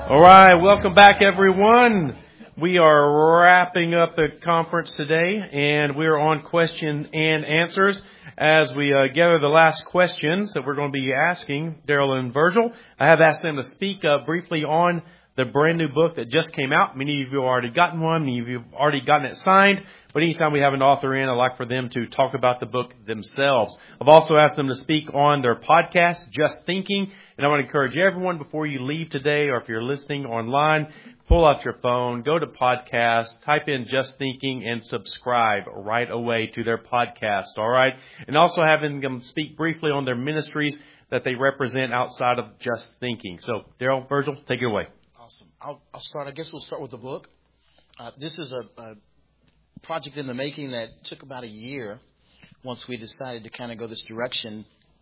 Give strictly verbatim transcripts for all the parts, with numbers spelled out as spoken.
All right, welcome back, everyone. We are wrapping up the conference today, and we're on question and answers. As we uh, gather the last questions that we're going to be asking Daryl and Virgil, I have asked them to speak uh, briefly on the brand new book that just came out. Many of you have already gotten one. Many of you have already gotten it signed. But anytime we have an author in, I'd like for them to talk about the book themselves. I've also asked them to speak on their podcast, Just Thinking. And I want to encourage everyone before you leave today, or if you're listening online, pull out your phone, go to podcast, type in Just Thinking, and subscribe right away to their podcast. All right. And also having them speak briefly on their ministries that they represent outside of Just Thinking. So, Daryl, Virgil, take it away. Awesome. I'll, I'll start. I guess we'll start with the book. Uh, this is a, a project in the making that took about a year once we decided to kind of go this direction.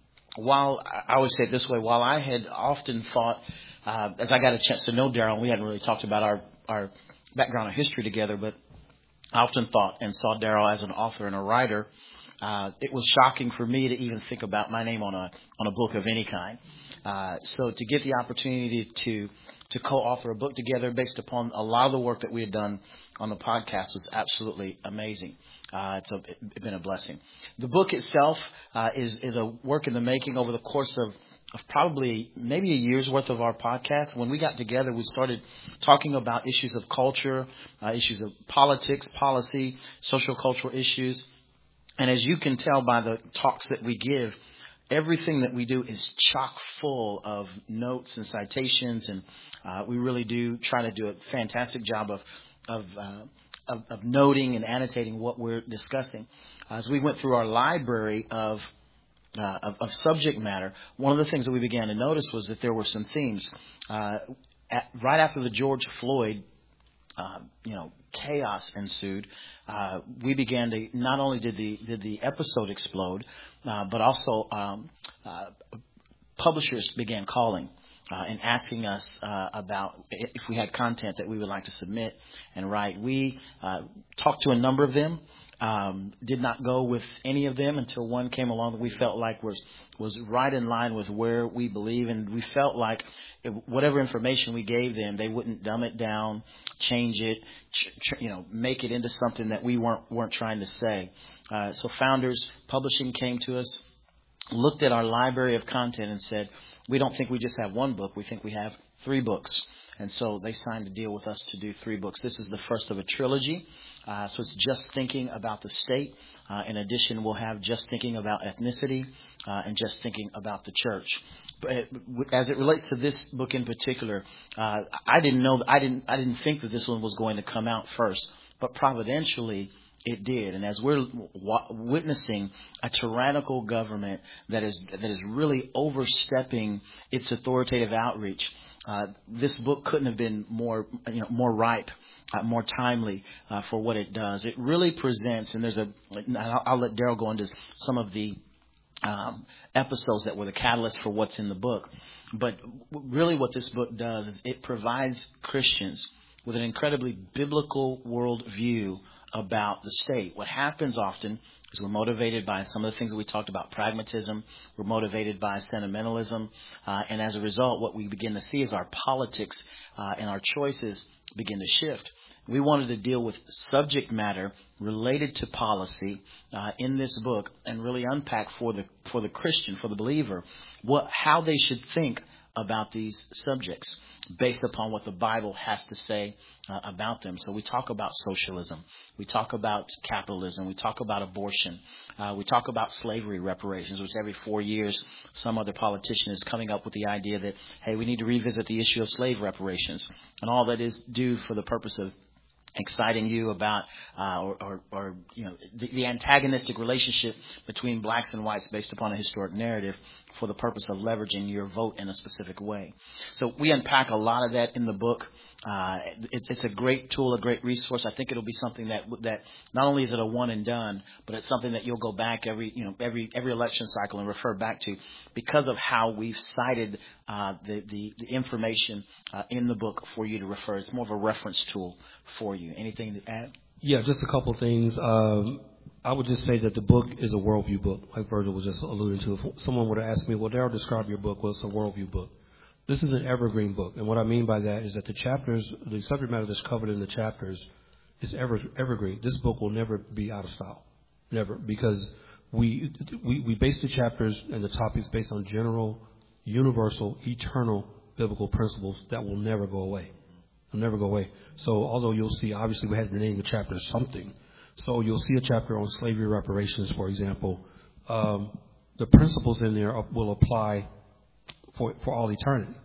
While I always say it this way, while I had often thought, uh, as I got a chance to know Daryl, we hadn't really talked about our, our background or history together, but I often thought and saw Daryl as an author and a writer. Uh, it was shocking for me to even think about my name on a on a book of any kind. Uh, so to get the opportunity to to co-author a book together based upon a lot of the work that we had done on the podcast was absolutely amazing. Uh, it's, a, it's been a blessing. The book itself uh, is is a work in the making over the course of, of probably maybe a year's worth of our podcast. When we got together, we started talking about issues of culture, uh, issues of politics, policy, social cultural issues. And as you can tell by the talks that we give, everything that we do is chock full of notes and citations, and uh, we really do try to do a fantastic job of of, uh, of of noting and annotating what we're discussing. As we went through our library of, uh, of of subject matter, one of the things that we began to notice was that there were some themes. Uh, at, right after the George Floyd, uh, you know, chaos ensued. Uh, we began to not only did the did the episode explode, uh, but also um, uh, publishers began calling uh, and asking us uh, about if we had content that we would like to submit and write. We uh, talked to a number of them. Um, did not go with any of them until one came along that we felt like was was right in line with where we believe, and we felt like if, whatever information we gave them, they wouldn't dumb it down, change it, ch- ch- you know, make it into something that we weren't weren't trying to say. Uh, so Founders Publishing came to us, looked at our library of content, and said, "We don't think we just have one book. We think we have three books." And so they signed a deal with us to do three books. This is the first of a trilogy. Uh, so it's Just Thinking About the State. Uh, in addition, we'll have Just Thinking About Ethnicity uh, and Just Thinking About the Church. But as it relates to this book in particular, uh, I didn't know, I didn't, I didn't think that this one was going to come out first, but providentially it did. And as we're w- witnessing a tyrannical government that is that is really overstepping its authoritative outreach, uh, this book couldn't have been more, you know, more ripe. Uh, more timely uh, for what it does. It really presents, and there's a, I'll, I'll let Daryl go into some of the um, episodes that were the catalyst for what's in the book. But really what this book does is it provides Christians with an incredibly biblical worldview about the state. What happens often is we're motivated by some of the things that we talked about, pragmatism. We're motivated by sentimentalism. Uh, and as a result, what we begin to see is our politics uh, and our choices begin to shift. We wanted to deal with subject matter related to policy uh, in this book and really unpack for the for the Christian, for the believer, what how they should think about these subjects based upon what the Bible has to say uh, about them. So we talk about socialism. We talk about capitalism. We talk about abortion. Uh, we talk about slavery reparations, which every four years some other politician is coming up with the idea that, hey, we need to revisit the issue of slave reparations. And all that is due for the purpose of exciting you about uh, or, or, or you know the, the antagonistic relationship between blacks and whites based upon a historic narrative for the purpose of leveraging your vote in a specific way. So we unpack a lot of that in the book. Uh, it, it's a great tool, a great resource. I think it'll be something that that not only is it a one and done, but it's something that you'll go back every you know every every election cycle and refer back to because of how we've cited uh, the, the the information uh, in the book for you to refer. It's more of a reference tool for you. Anything to add? Yeah, just a couple of things. Um, I would just say that the book is a worldview book, like Virgil was just alluding to. If someone were to ask me, well, Daryl, describe your book. Well, it's a worldview book. this is an evergreen book. And what I mean by that is that the chapters, the subject matter that's covered in the chapters is ever, evergreen. This book will never be out of style. Never. Because we, we, we base the chapters and the topics based on general, universal, eternal biblical principles that will never go away. They'll never go away. So although you'll see, obviously we had to name the chapter something. So you'll see a chapter on slavery reparations, for example. Um, the principles in there will apply for, for all eternity.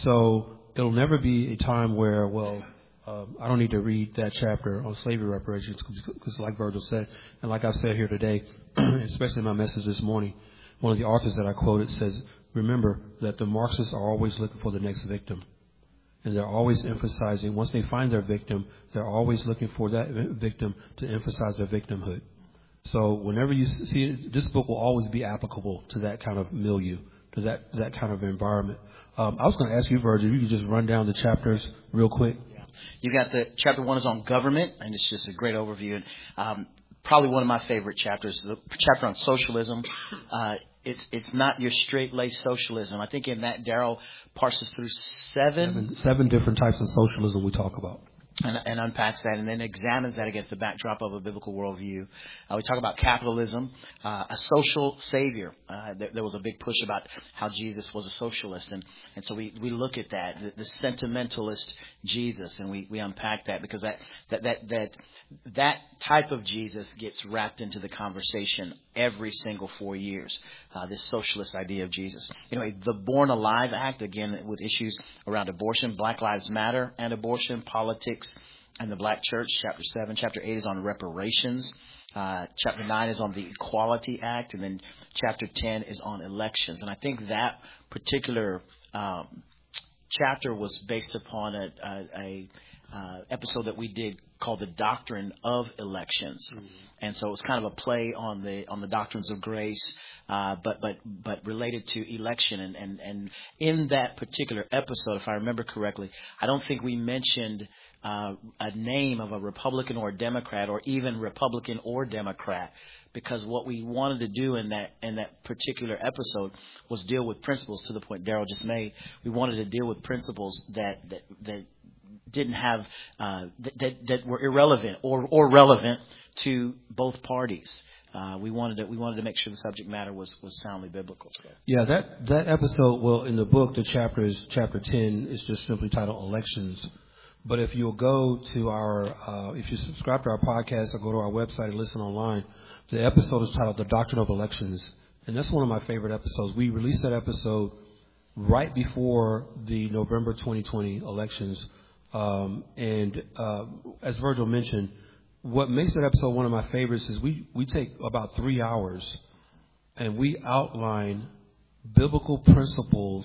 So it'll never be a time where, well, um, I don't need to read that chapter on slavery reparations because like Virgil said, and like I've said here today, especially in my message this morning, one of the authors that I quoted says, remember that the Marxists are always looking for the next victim. And they're always emphasizing, once they find their victim, they're always looking for that victim to emphasize their victimhood. So whenever you see it, this book will always be applicable to that kind of milieu, to that, that kind of environment. Um, I was going to ask you, Virgil, if you could just run down the chapters real quick. Yeah. You got the chapter one is on government, and it's just a great overview. And um, probably one of my favorite chapters, the chapter on socialism. Uh, it's it's not your straight-laced socialism. I think in that Darrell parses through seven, seven seven different types of socialism we talk about. And, and unpacks that and then examines that against the backdrop of a biblical worldview. Uh, we talk about capitalism, uh, a social savior. Uh, there, there was a big push about how Jesus was a socialist. And, and so we, we look at that, the, the sentimentalist Jesus, and we, we unpack that because that, that, that, that, that type of Jesus gets wrapped into the conversation every single four years. Uh, this socialist idea of Jesus. Anyway, the Born Alive Act, again, with issues around abortion, Black Lives Matter and abortion, politics, and the Black Church. Chapter seven. Chapter eight is on reparations. Uh, chapter nine is on the Equality Act. And then chapter ten is on elections. And I think that particular um, chapter was based upon a, a, a uh, episode that we did called The Doctrine of Elections. Mm-hmm. And so it was kind of a play on the on the doctrines of grace, uh, but but but related to election. And, and, and in that particular episode, if I remember correctly, I don't think we mentioned uh, a name of a Republican or a Democrat, or even Republican or Democrat, because what we wanted to do in that in that particular episode was deal with principles. To the point Darrell just made, we wanted to deal with principles that that that. didn't have uh, that that were irrelevant or or relevant to both parties. Uh, we wanted to we wanted to make sure the subject matter was, was soundly biblical. So. Yeah, that that episode. Well, in the book, the chapter is chapter ten is just simply titled Elections. But if you'll go to our, uh, if you subscribe to our podcast or go to our website and listen online, the episode is titled The Doctrine of Elections, and that's one of my favorite episodes. We released that episode right before the November twenty twenty elections. Um, and uh, as Virgil mentioned, what makes that episode one of my favorites is we, we take about three hours and we outline biblical principles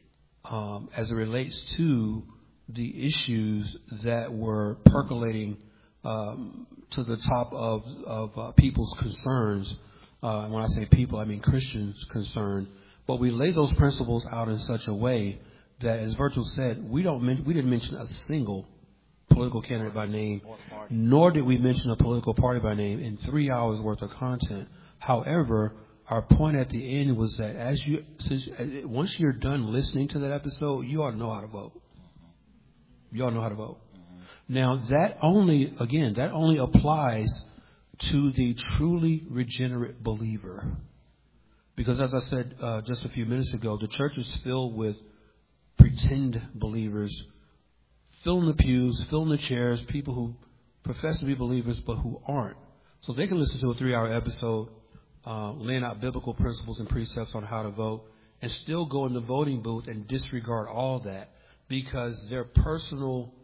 um, as it relates to the issues that were percolating um, to the top of, of uh, people's concerns. Uh, when I say people, I mean Christians' concern. But we lay those principles out in such a way that, as Virgil said, we don't men- we didn't mention a single political candidate by name, nor did we mention a political party by name in three hours worth of content. However, our point at the end was that as you since, once you're done listening to that episode, you ought to know how to vote. You ought to know how to vote. Now, that only, again, that only applies to the truly regenerate believer. Because as I said uh, just a few minutes ago, the church is filled with pretend believers, filling the pews, filling the chairs, people who profess to be believers but who aren't. So they can listen to a three-hour episode uh, laying out biblical principles and precepts on how to vote and still go in the voting booth and disregard all that because their personal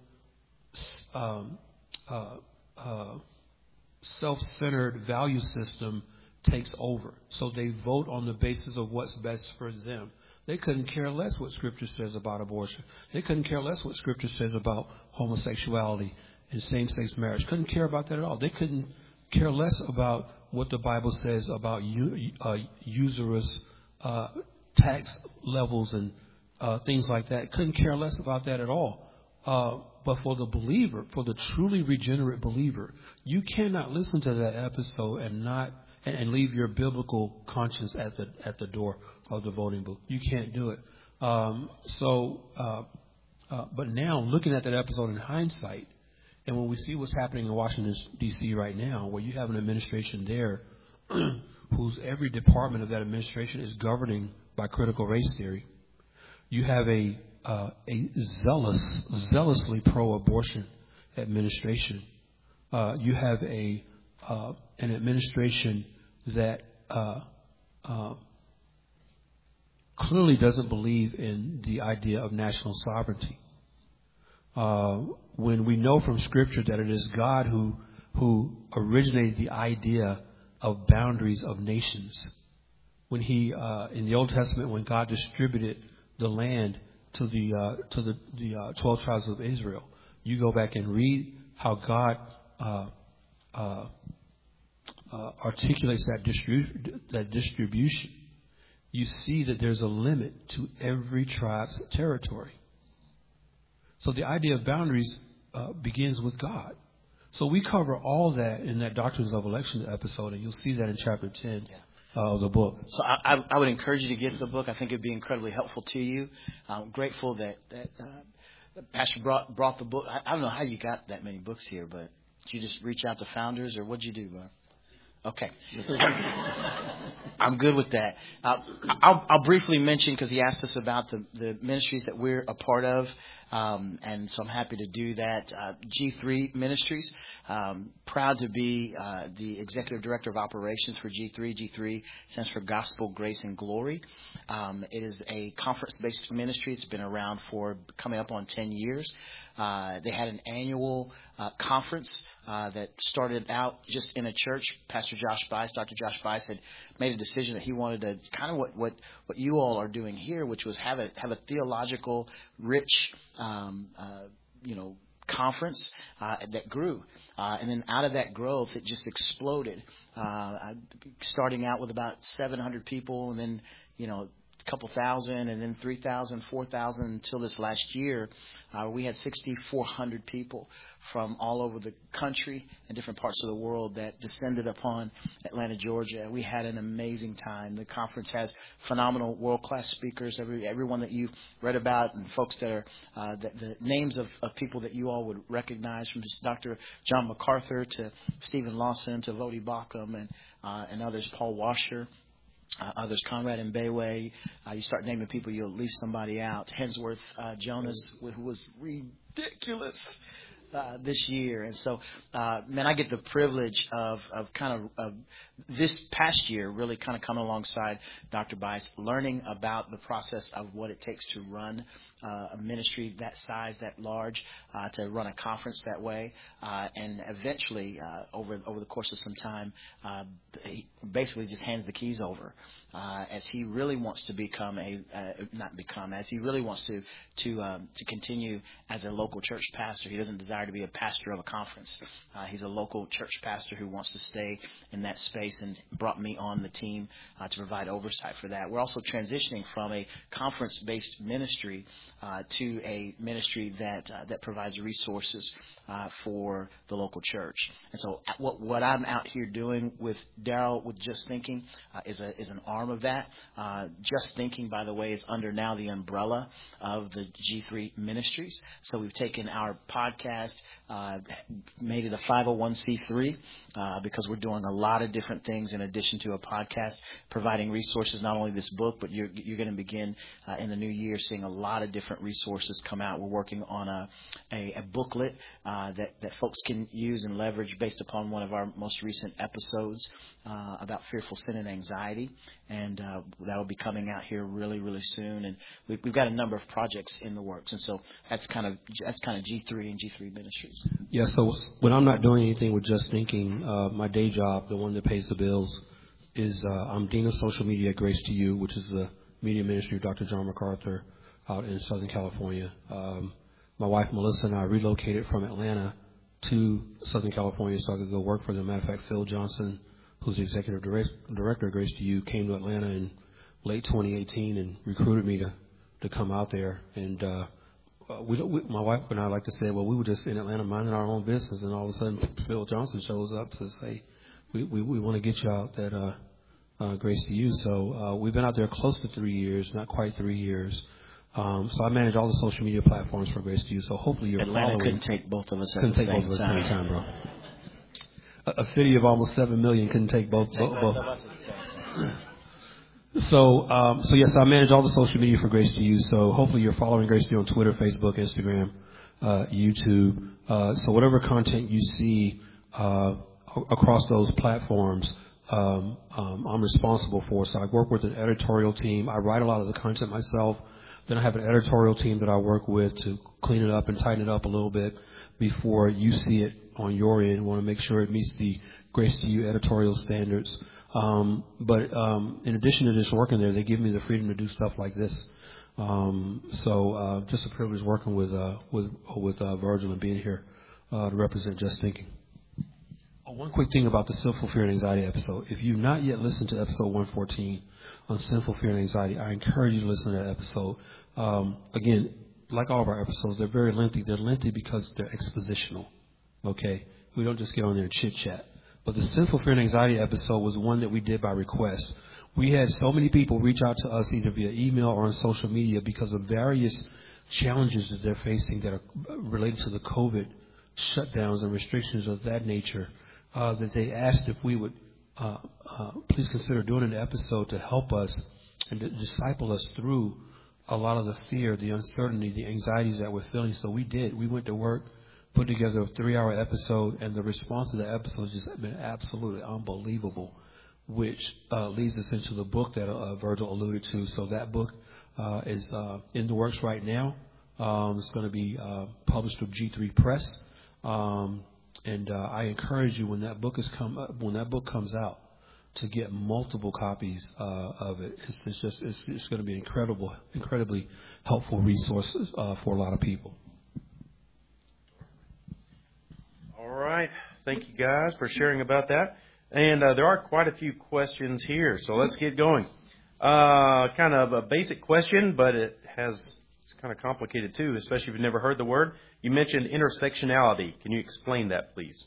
um, uh, uh, self-centered value system takes over. So they vote on the basis of what's best for them. They couldn't care less what Scripture says about abortion. They couldn't care less what Scripture says about homosexuality and same-sex marriage. Couldn't care about that at all. They couldn't care less about what the Bible says about u- uh, usurious uh, tax levels and uh, things like that. Couldn't care less about that at all. Uh, but for the believer, for the truly regenerate believer, you cannot listen to that episode and not and leave your biblical conscience at the at the door of the voting booth. You can't do it. Um, so, uh, uh, but now looking at that episode in hindsight, and when we see what's happening in Washington, D C right now, where you have an administration there whose every department of that administration is governing by critical race theory, you have a uh, a zealous, zealously pro-abortion administration. Uh, you have a uh, an administration that uh, uh, clearly doesn't believe in the idea of national sovereignty. Uh, when we know from Scripture that it is God who who originated the idea of boundaries of nations. When he uh, in the Old Testament, when God distributed the land to the uh, to the the uh, twelve tribes of Israel, you go back and read how God uh, uh, uh, articulates that distribu- that distribution. You see that there's a limit to every tribe's territory. So the idea of boundaries uh, begins with God. So we cover all that in that Doctrines of Election episode, and you'll see that in chapter ten yeah. uh, of the book. So I, I, I would encourage you to get the book. I think it'd be incredibly helpful to you. I'm grateful that, that uh, Pastor brought, brought the book. I, I don't know how you got that many books here, but did you just reach out to founders, or what'd you do, bro? Okay. I'm good with that. Uh, I'll, I'll briefly mention, because he asked us about the, the ministries that we're a part of, um, and so I'm happy to do that. Uh, G three Ministries, um, proud to be uh, the Executive Director of Operations for G three. G three stands for Gospel, Grace, and Glory. Um, it is a conference-based ministry. It's been around for coming up on ten years. Uh, they had an annual uh, conference uh, that started out just in a church. Pastor Josh Bice, Doctor Josh Bice, had made a decision that he wanted to kind of what, what, what you all are doing here, which was have a have a theological, rich, um, uh, you know, conference uh, that grew. Uh, and then out of that growth, it just exploded, uh, starting out with about seven hundred people, and then, you know, a couple thousand, and then three thousand, four thousand until this last year. Uh, we had six thousand four hundred people from all over the country and different parts of the world that descended upon Atlanta, Georgia. We had an amazing time. The conference has phenomenal world-class speakers, every everyone that you've read about, and folks that are uh, the, the names of, of people that you all would recognize, from Doctor John MacArthur to Stephen Lawson to Vodi Bakum and uh, and others, Paul Washer. Uh, others, Conrad and Bayway. Uh, you start naming people, you'll leave somebody out. Hensworth uh, Jonas, who was ridiculous uh, this year. And so, uh, man, I get the privilege of, of kind of, of this past year really kind of coming alongside Doctor Bice, learning about the process of what it takes to run uh, a ministry that size, that large, uh, to run a conference that way. Uh, and eventually, uh, over over the course of some time, uh, he basically just hands the keys over uh, as he really wants to become a, uh, not become, as he really wants to to um, to continue as a local church pastor. He doesn't desire to be a pastor of a conference. Uh, he's a local church pastor who wants to stay in that space, and brought me on the team uh, to provide oversight for that. We're also transitioning from a conference-based ministry uh, to a ministry that uh, that provides resources uh, for the local church. And so, what what I'm out here doing with Daryl, with Just Thinking, uh, is a is an arm of that. Uh, Just Thinking, by the way, is under now the umbrella of the G three Ministries. So we've taken our podcast, uh, made it a five oh one c three uh, because we're doing a lot of different things in addition to a podcast, providing resources, not only this book, but you're, you're going to begin uh, in the new year seeing a lot of different resources come out. We're working on a, a, a booklet uh, that, that folks can use and leverage based upon one of our most recent episodes uh, about fearful sin and anxiety. And uh, that will be coming out here really, really soon. And we've, we've got a number of projects in the works. And so that's kind of that's kind of G three and G three Ministries. Yeah, so when I'm not doing anything with Just Thinking, uh, my day job, the one that pays the bills, is uh, I'm Dean of Social Media at Grace to You, which is the media ministry of Doctor John MacArthur out in Southern California. Um, my wife, Melissa, and I relocated from Atlanta to Southern California so I could go work for them. Matter of fact, Phil Johnson, who's the executive director of Grace to You, came to Atlanta in late twenty eighteen and recruited me to, to come out there. And uh, we, we, my wife and I like to say, well, we were just in Atlanta minding our own business, and all of a sudden Phil Johnson shows up to say, we, we, we want to get you out at uh, uh, Grace to You. So uh, we've been out there close to three years, not quite three years. Um, so I manage all the social media platforms for Grace to You. So hopefully you're Atlanta following. couldn't take both of us at couldn't the take same both of us at the time. same time, bro. A, a city of almost seven million couldn't take both. Take both, both both. of us at the same time. So, um, so yes, I manage all the social media for Grace to You. So hopefully you're following Grace to You on Twitter, Facebook, Instagram, uh, YouTube. Uh, so whatever content you see uh, across those platforms, um, um, I'm responsible for. So I work with an editorial team. I write a lot of the content myself. Then I have an editorial team that I work with to clean it up and tighten it up a little bit before you see it on your end. Want to make sure it meets the Grace to You editorial standards. Um, but um, in addition to just working there, they give me the freedom to do stuff like this. Um, so uh, just a privilege working with uh, with with uh, Virgil and being here uh, to represent Just Thinking. Oh, one quick thing about the Sinful Fear and Anxiety episode. If you've not yet listened to episode one fourteen on Sinful Fear and Anxiety, I encourage you to listen to that episode. Um, again, like all of our episodes, they're very lengthy. They're lengthy because they're expositional. Okay? We don't just get on there and chit-chat. But the Sinful Fear and Anxiety episode was one that we did by request. We had so many people reach out to us either via email or on social media because of various challenges that they're facing that are related to the COVID shutdowns and restrictions of that nature, uh, that they asked if we would uh, uh, please consider doing an episode to help us and to disciple us through a lot of the fear, the uncertainty, the anxieties that we're feeling. So we did. We went to work, put together a three-hour episode, and the response to the episode has just been absolutely unbelievable, which uh, leads us into the book that uh, Virgil alluded to. So that book uh, is uh, in the works right now. Um, it's going to be uh, published through G three Press, um, and uh, I encourage you when that book is come uh, when that book comes out to get multiple copies uh, of it. It's, it's just it's, it's going to be an incredible, incredibly helpful resource uh, for a lot of people. All right. Thank you guys for sharing about that. And uh, there are quite a few questions here, so let's get going. Uh, kind of a basic question, but it has it's kind of complicated too, especially if you've never heard the word. You mentioned intersectionality. Can you explain that, please?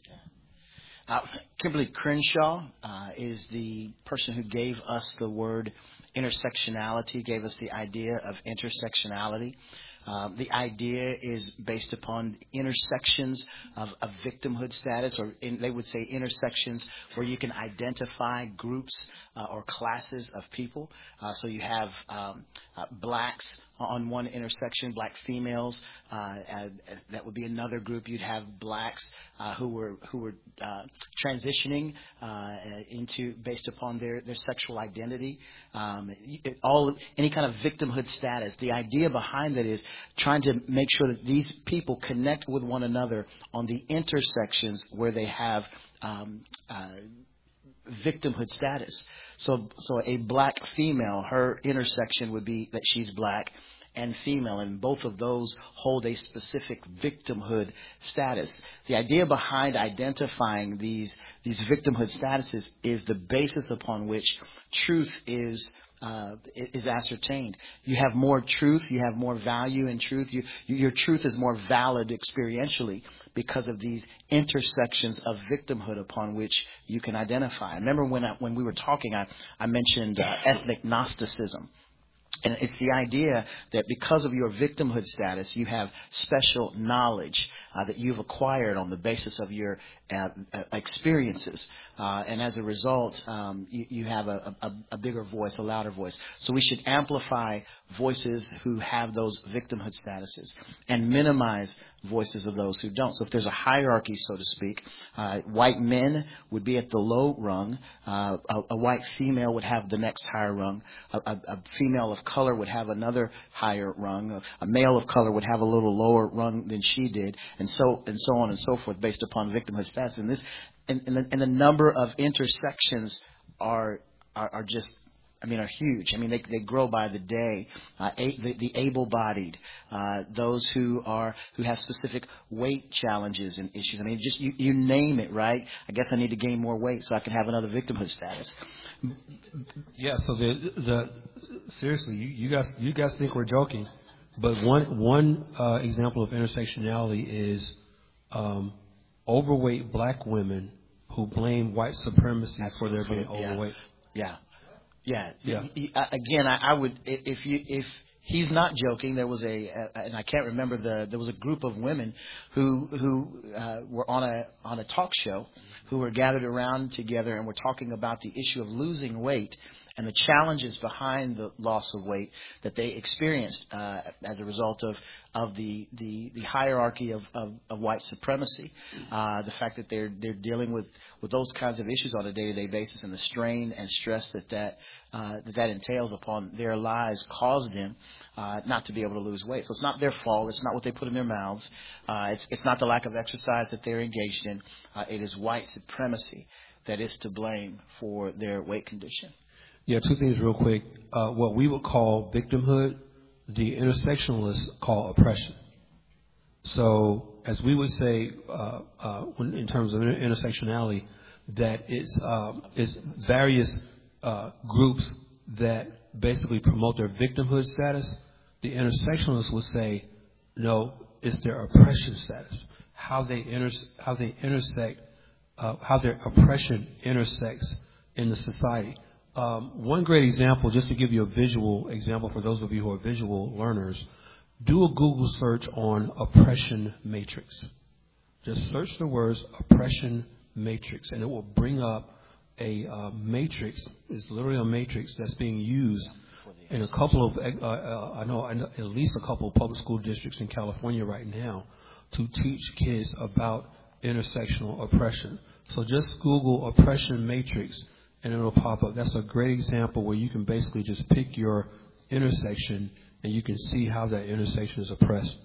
Uh, Kimberly Crenshaw uh, is the person who gave us the word intersectionality, gave us the idea of intersectionality. Um, the idea is based upon intersections of, of victimhood status, or in, they would say intersections where you can identify groups uh, or classes of people. Uh, so you have um, uh, blacks on one intersection, black females. Uh, uh, that would be another group. You'd have blacks uh, who were who were uh, transitioning uh, into based upon their, their sexual identity. Um, it, all any kind of victimhood status. The idea behind that is trying to make sure that these people connect with one another on the intersections where they have um, uh, victimhood status. So, so a black female, her intersection would be that she's black and female, and both of those hold a specific victimhood status. The idea behind identifying these these victimhood statuses is the basis upon which truth is uh, is ascertained. You have more truth, you have more value in truth. You, your truth is more valid experientially because of these intersections of victimhood upon which you can identify. Remember when I, when we were talking, I, I mentioned uh, ethnic Gnosticism. And it's the idea that because of your victimhood status, you have special knowledge uh, that you've acquired on the basis of your uh, experiences. Uh, and as a result, um, you, you have a, a, a bigger voice, a louder voice. So we should amplify voices who have those victimhood statuses and minimize voices of those who don't. So if there's a hierarchy, so to speak, uh, white men would be at the low rung. Uh, a, a white female would have the next higher rung. A, a, a female of color would have another higher rung. A, a male of color would have a little lower rung than she did, and so and so on and so forth, based upon victimhood status. And this, and, and, the, and the number of intersections are are, are just. I mean, are huge. I mean, they they grow by the day. Uh, a, the, the able-bodied, uh, those who are who have specific weight challenges and issues. I mean, just you, you name it, right? I guess I need to gain more weight so I can have another victimhood status. Yeah. So the the seriously, you, you guys you guys think we're joking, but one one uh, example of intersectionality is um, overweight black women who blame white supremacy Absolutely. for their being overweight. Yeah. yeah. Yeah. Yeah. Again, I, I would if you if he's not joking. There was a, a, and I can't remember the, there was a group of women who who uh, were on a on a talk show, who were gathered around together and were talking about the issue of losing weight and the challenges behind the loss of weight that they experienced uh, as a result of of the the, the hierarchy of, of, of white supremacy, uh, the fact that they're they're dealing with, with those kinds of issues on a day-to-day basis, and the strain and stress that that uh, that, that entails upon their lives caused them uh, not to be able to lose weight. So it's not their fault. It's not what they put in their mouths. Uh, it's it's not the lack of exercise that they're engaged in. Uh, it is white supremacy that is to blame for their weight condition. Yeah, two things real quick. Uh, what we would call victimhood, the intersectionalists call oppression. So, as we would say, uh, uh, when, in terms of inter- intersectionality, that it's, uh, it's various uh, groups that basically promote their victimhood status. The intersectionalists would say, no, it's their oppression status. How they inter- how they intersect, uh, how their oppression intersects in the society. Um, one great example, just to give you a visual example for those of you who are visual learners, do a Google search on oppression matrix. Just search the words oppression matrix, and it will bring up a uh, matrix. It's literally a matrix that's being used in a couple of, uh, uh, I know at least a couple of public school districts in California right now to teach kids about intersectional oppression. So just Google oppression matrix, and it'll pop up. That's a great example where you can basically just pick your intersection and you can see how that intersection is oppressed.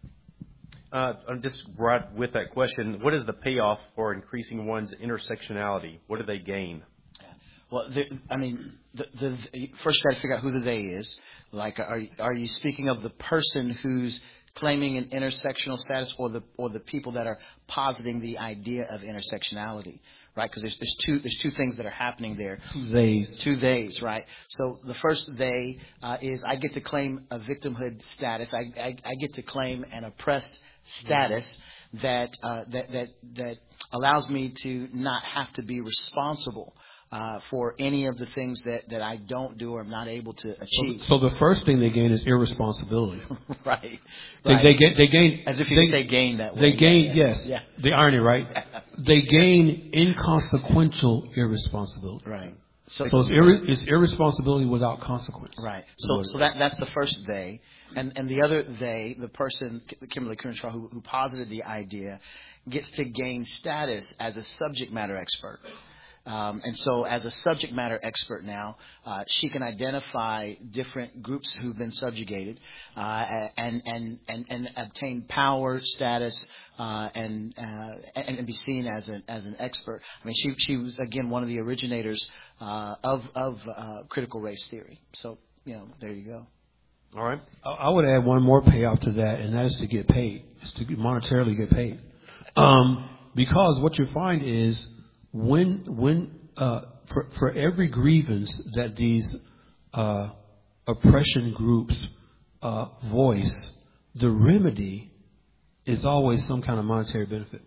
Uh, I'm just right with that question. What is the payoff for increasing one's intersectionality? What do they gain? Well, there, I mean, the, the, first you got to figure out who the they is. Like, are are you speaking of the person who's claiming an intersectional status, or the or the people that are positing the idea of intersectionality? Right, because there's, there's two there's two things that are happening there. Two theys. Two theys, right? So the first they uh, is I get to claim a victimhood status. I, I, I get to claim an oppressed status that uh, that that that allows me to not have to be responsible uh, for any of the things that, that I don't do or am not able to achieve. So, so the first thing they gain is irresponsibility. right. They, right. they gain. They gain. As if you they, say gain that way. They gain. Yeah, yeah. Yes. Yeah. The irony, right? They gain inconsequential irresponsibility. Right. So, so it's, irre- it's irresponsibility without consequence. Right. So so that that's the first they. And and the other they, the person, Kimberly Crenshaw, who, who posited the idea, gets to gain status as a subject matter expert. Um, and so as a subject matter expert now, uh, she can identify different groups who've been subjugated uh, and, and, and, and obtain power, status, uh, and, uh, and and be seen as an as an expert. I mean, she she was again one of the originators uh, of of uh, critical race theory. So you know, there you go. All right. I would add one more payoff to that, and that is to get paid. It's to monetarily get paid, um, because what you find is when when uh, for for every grievance that these uh, oppression groups uh, voice, the remedy is always some kind of monetary benefit.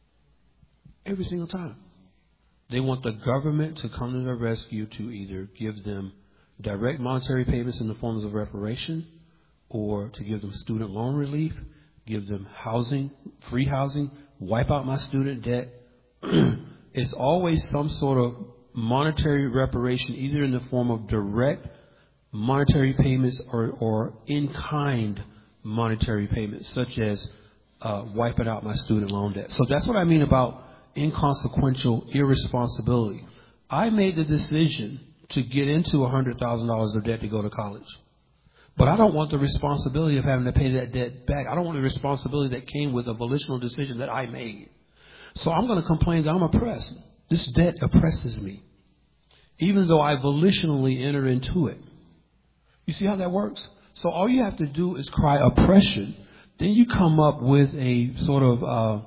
Every single time. They want the government to come to their rescue to either give them direct monetary payments in the forms of reparation, or to give them student loan relief, give them housing, free housing, wipe out my student debt. It's always some sort of monetary reparation, either in the form of direct monetary payments or, or in-kind monetary payments, such as uh, wiping out my student loan debt. So that's what I mean about inconsequential irresponsibility. I made the decision to get into one hundred thousand dollars of debt to go to college. But I don't want the responsibility of having to pay that debt back. I don't want the responsibility that came with a volitional decision that I made. So I'm going to complain that I'm oppressed. This debt oppresses me, even though I volitionally enter into it. You see how that works? So all you have to do is cry oppression. Then you come up with a sort of uh,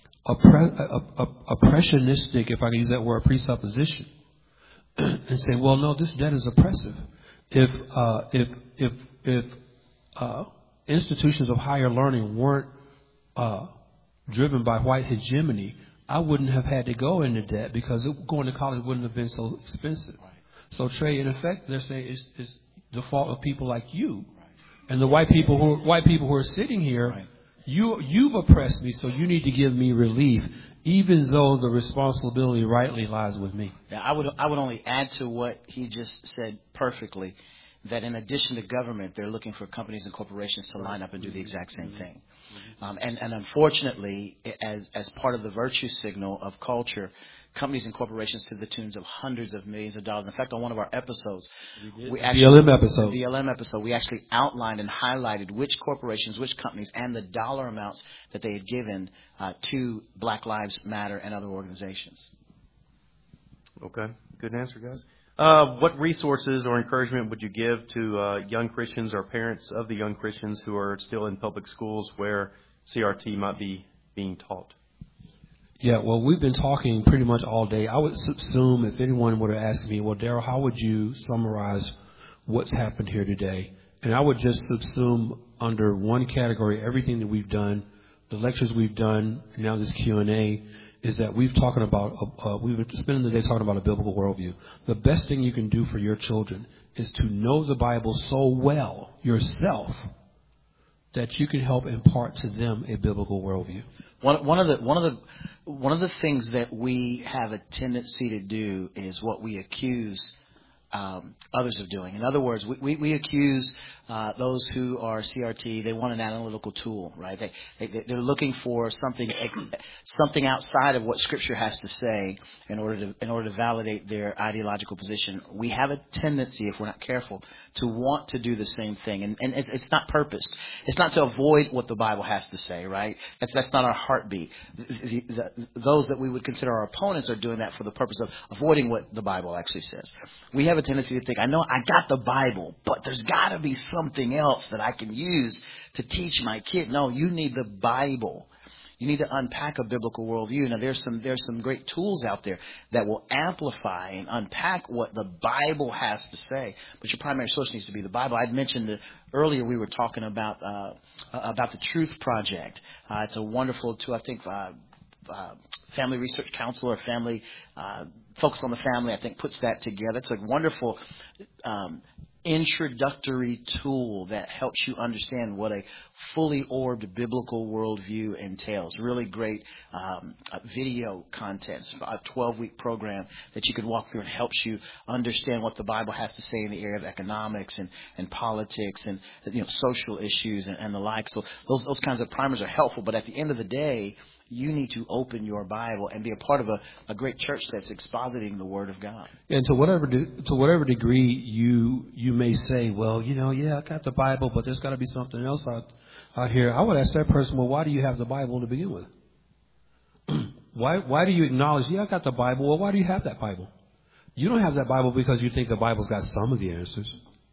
oppre- oppressionistic, if I can use that word, presupposition, and say, well, no, this debt is oppressive. If uh, if if if uh, institutions of higher learning weren't uh, driven by white hegemony, I wouldn't have had to go into debt because it, going to college wouldn't have been so expensive. Right. So, Trey, in effect, they're saying it's, it's the fault of people like you And the white people who white people who are sitting here, right. you you've oppressed me, so you need to give me relief, even though the responsibility rightly lies with me. Yeah, I would I would only add to what he just said perfectly, that in addition to government, they're looking for companies and corporations to line up and do the exact same thing. Um, and, and unfortunately, as as part of the virtue signal of culture, companies and corporations to the tunes of hundreds of millions of dollars. In fact, on one of our episodes, we actually, B L M episode, the B L M episode, we actually outlined and highlighted which corporations, which companies, and the dollar amounts that they had given uh, to Black Lives Matter and other organizations. Okay, good answer, guys. Uh, what resources or encouragement would you give to uh, young Christians or parents of the young Christians who are still in public schools where C R T might be being taught? Yeah, well, we've been talking pretty much all day. I would assume if anyone would have asked me, well, Daryl, how would you summarize what's happened here today? And I would just subsume under one category everything that we've done, the lectures we've done, and now this Q and A, is that we've talking about uh, we've been spending the day talking about a biblical worldview. The best thing you can do for your children is to know the Bible so well yourself that you can help impart to them a biblical worldview. One, one of the one of the one of the things that we have a tendency to do is what we accuse um, others of doing. In other words, we, we, we accuse uh, those who are C R T. They want an analytical tool, right? They, they they're looking for something something outside of what Scripture has to say in order to in order to validate their ideological position. We have a tendency, if we're not careful, to want to do the same thing, and and it's not purposed. It's not to avoid what the Bible has to say, right? That's that's not our heartbeat. The, the, those that we would consider our opponents are doing that for the purpose of avoiding what the Bible actually says. We have a tendency to think, I know I got the Bible, but there's got to be something else that I can use to teach my kid. No, you need the Bible. You need to unpack a biblical worldview. Now, there's some there's some great tools out there that will amplify and unpack what the Bible has to say. But your primary source needs to be the Bible. I'd mentioned that earlier we were talking about uh, about the Truth Project. Uh, it's a wonderful tool, I think. Uh, uh, Family Research Council or Family uh, Focus on the Family, I think, puts that together. It's a wonderful um, introductory tool that helps you understand what a fully orbed biblical worldview entails. Really great um, uh, video content, a twelve-week program that you can walk through and helps you understand what the Bible has to say in the area of economics and, and politics and you know social issues and, and the like. So those those kinds of primers are helpful. But at the end of the day, you need to open your Bible and be a part of a, a great church that's expositing the Word of God. And to whatever de- to whatever degree you you may say, well, you know, yeah, I got the Bible, but there's got to be something else out out here. I would ask that person, well, why do you have the Bible to begin with? why why do you acknowledge, yeah, I got the Bible? Well, why do you have that Bible? You don't have that Bible because you think the Bible's got some of the answers.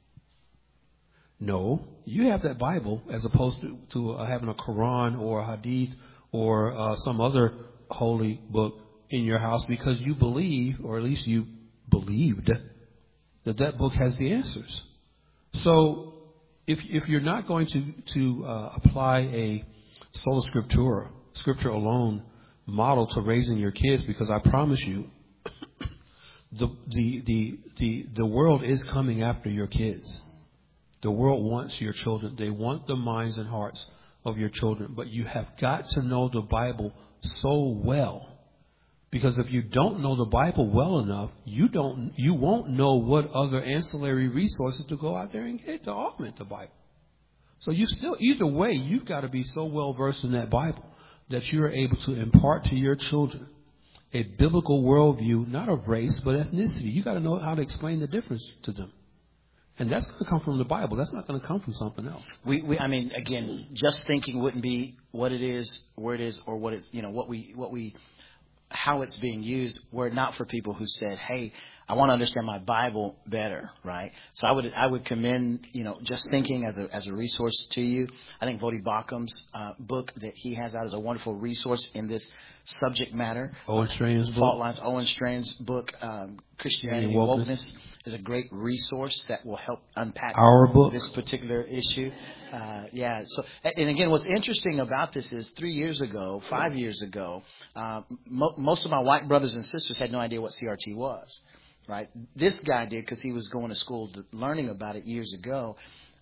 No, you have that Bible as opposed to, to uh, having a Quran or a Hadith or uh, some other holy book in your house because you believe, or at least you believed, that that book has the answers. So if if you're not going to, to uh, apply a sola scriptura, scripture alone model to raising your kids, because I promise you, the the the the, the world is coming after your kids. The world wants your children. They want the minds and hearts of your children, but you have got to know the Bible so well, because if you don't know the Bible well enough, you don't, you won't know what other ancillary resources to go out there and get to augment the Bible. So you still, either way, you've got to be so well versed in that Bible that you're able to impart to your children a biblical worldview, not of race but ethnicity. You got to know how to explain the difference to them. And that's going to come from the Bible. That's not going to come from something else. We, we, I mean, again, just thinking wouldn't be what it is, where it is, or what it's, you know, what we, what we, how it's being used. Were it not for people who said, "Hey, I want to understand my Bible better," right? So I would, I would commend, you know, just thinking as a as a resource to you. I think Voddie Baucham's uh, book that he has out is a wonderful resource in this subject matter. Owen Strain's book. Fault Lines. Owen Strain's book, um, Christianity and Wokeness. Wokeness, is a great resource that will help unpack our book, this particular issue. Uh, yeah. So, and again, what's interesting about this is three years ago, five years ago, uh, mo- most of my white brothers and sisters had no idea what C R T was. Right. This guy did because he was going to school to, learning about it years ago.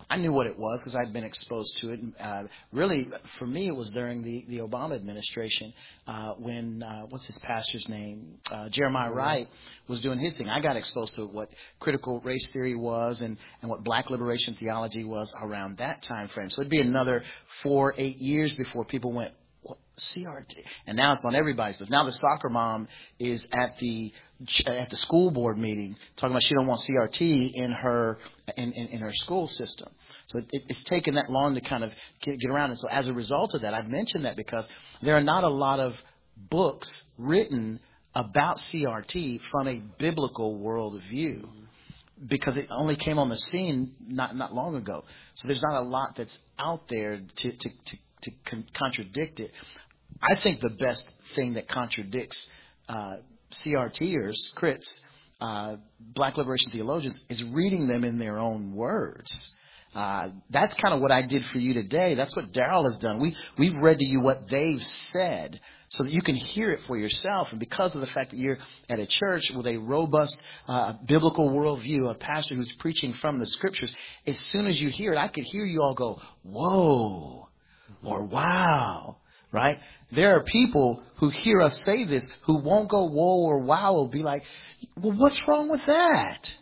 I knew what it was because I'd been exposed to it. And, uh, really, for me, it was during the, the Obama administration uh, when, uh, what's his pastor's name? Uh, Jeremiah Wright was doing his thing. I got exposed to what critical race theory was and, and what black liberation theology was around that time frame. So it'd be another four, eight years before people went, what, C R T? And now it's on everybody's list. Now the soccer mom is at the at the school board meeting talking about she don't want C R T in her in, in, in her school system. So it, it's taken that long to kind of get, get around. And so as a result of that, I've mentioned that because there are not a lot of books written about C R T from a biblical worldview, because it only came on the scene not not long ago. So there's not a lot that's out there to to to, to con- contradict it. I think the best thing that contradicts uh, CRTers, crits, uh, Black liberation theologians, is reading them in their own words. Uh, that's kind of what I did for you today. That's what Darrell has done. We, we've read to you what they've said so that you can hear it for yourself. And because of the fact that you're at a church with a robust uh, biblical worldview, a pastor who's preaching from the scriptures, as soon as you hear it, I could hear you all go, whoa, or wow, right? There are people who hear us say this who won't go whoa or wow, will be like, well, what's wrong with that?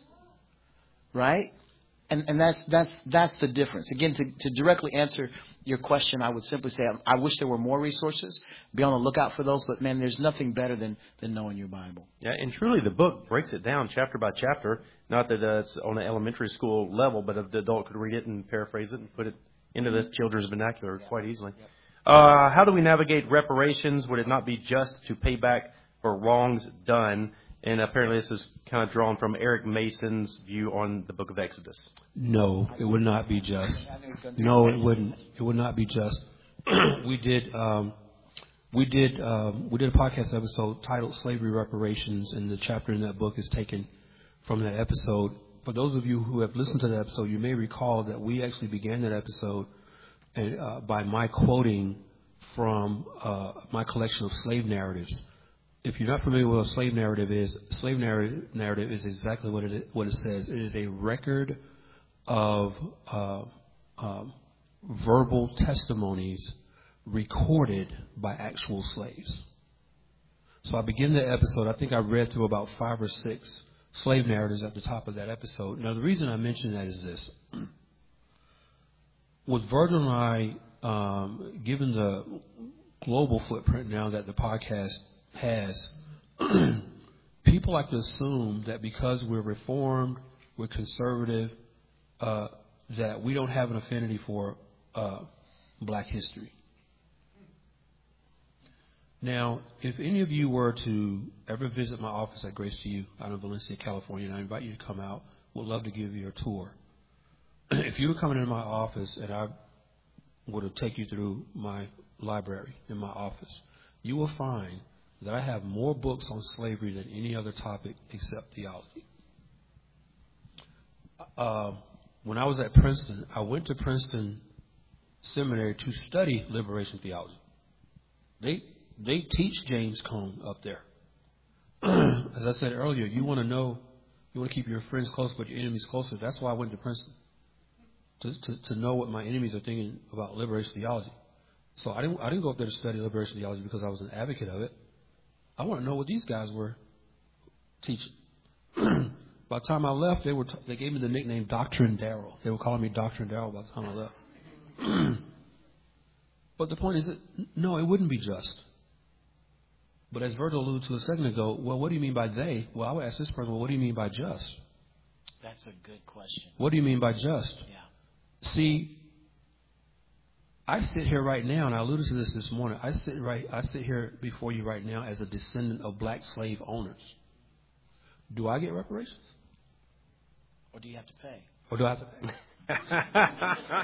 Right? And and that's that's that's the difference. Again, to, to directly answer your question, I would simply say I, I wish there were more resources. Be on the lookout for those. But, man, there's nothing better than, than knowing your Bible. Yeah, and truly the book breaks it down chapter by chapter. Not that uh, it's on an elementary school level, but if the adult could read it and paraphrase it and put it into the children's vernacular Yeah. quite easily. Yep. Uh, how do we navigate reparations? Would it not be just to pay back for wrongs done? And apparently this is kind of drawn from Eric Mason's view on the book of Exodus. No, it would not be just. No, it wouldn't. It would not be just. we did. Um, we did. Um, we did a podcast episode titled "Slavery Reparations," and the chapter in that book is taken from that episode. For those of you who have listened to that episode, you may recall that we actually began that episode and, uh, by my quoting from uh, my collection of slave narratives. If you're not familiar with what a slave narrative is, a slave narrative, narrative is exactly what it what it says. It is a record of uh, um, verbal testimonies recorded by actual slaves. So I begin the episode. I think I read through about five or six slave narratives at the top of that episode. Now, the reason I mention that is this. With Virgil and I, um, given the global footprint now that the podcast has, people like to assume that because we're reformed, we're conservative, uh, that we don't have an affinity for uh, black history. Now, if any of you were to ever visit my office at Grace to You out in Valencia, California, and I invite you to come out, would love to give you a tour. If you were coming into my office and I were to take you through my library in my office, you will find that I have more books on slavery than any other topic except theology. Uh, when I was at Princeton, I went to Princeton Seminary to study liberation theology. They they teach James Cone up there. As I said earlier, you want to know, you want to keep your friends close but your enemies closer. That's why I went to Princeton, to, to, to know what my enemies are thinking about liberation theology. So I didn't I didn't go up there to study liberation theology because I was an advocate of it. I want to know what these guys were teaching. By the time I left, they were t- they gave me the nickname Doctrine Darrell. They were calling me Doctrine Darrell by the time I left. But the point is that, no, it wouldn't be just. But as Virgil alluded to a second ago, well, what do you mean by they? Well, I would ask this person, well, what do you mean by just? That's a good question. What do you mean by just? Yeah. See, I sit here right now, and I alluded to this this morning. I sit right, I sit here before you right now as a descendant of black slave owners. Do I get reparations? Or do you have to pay? Or do I have to pay?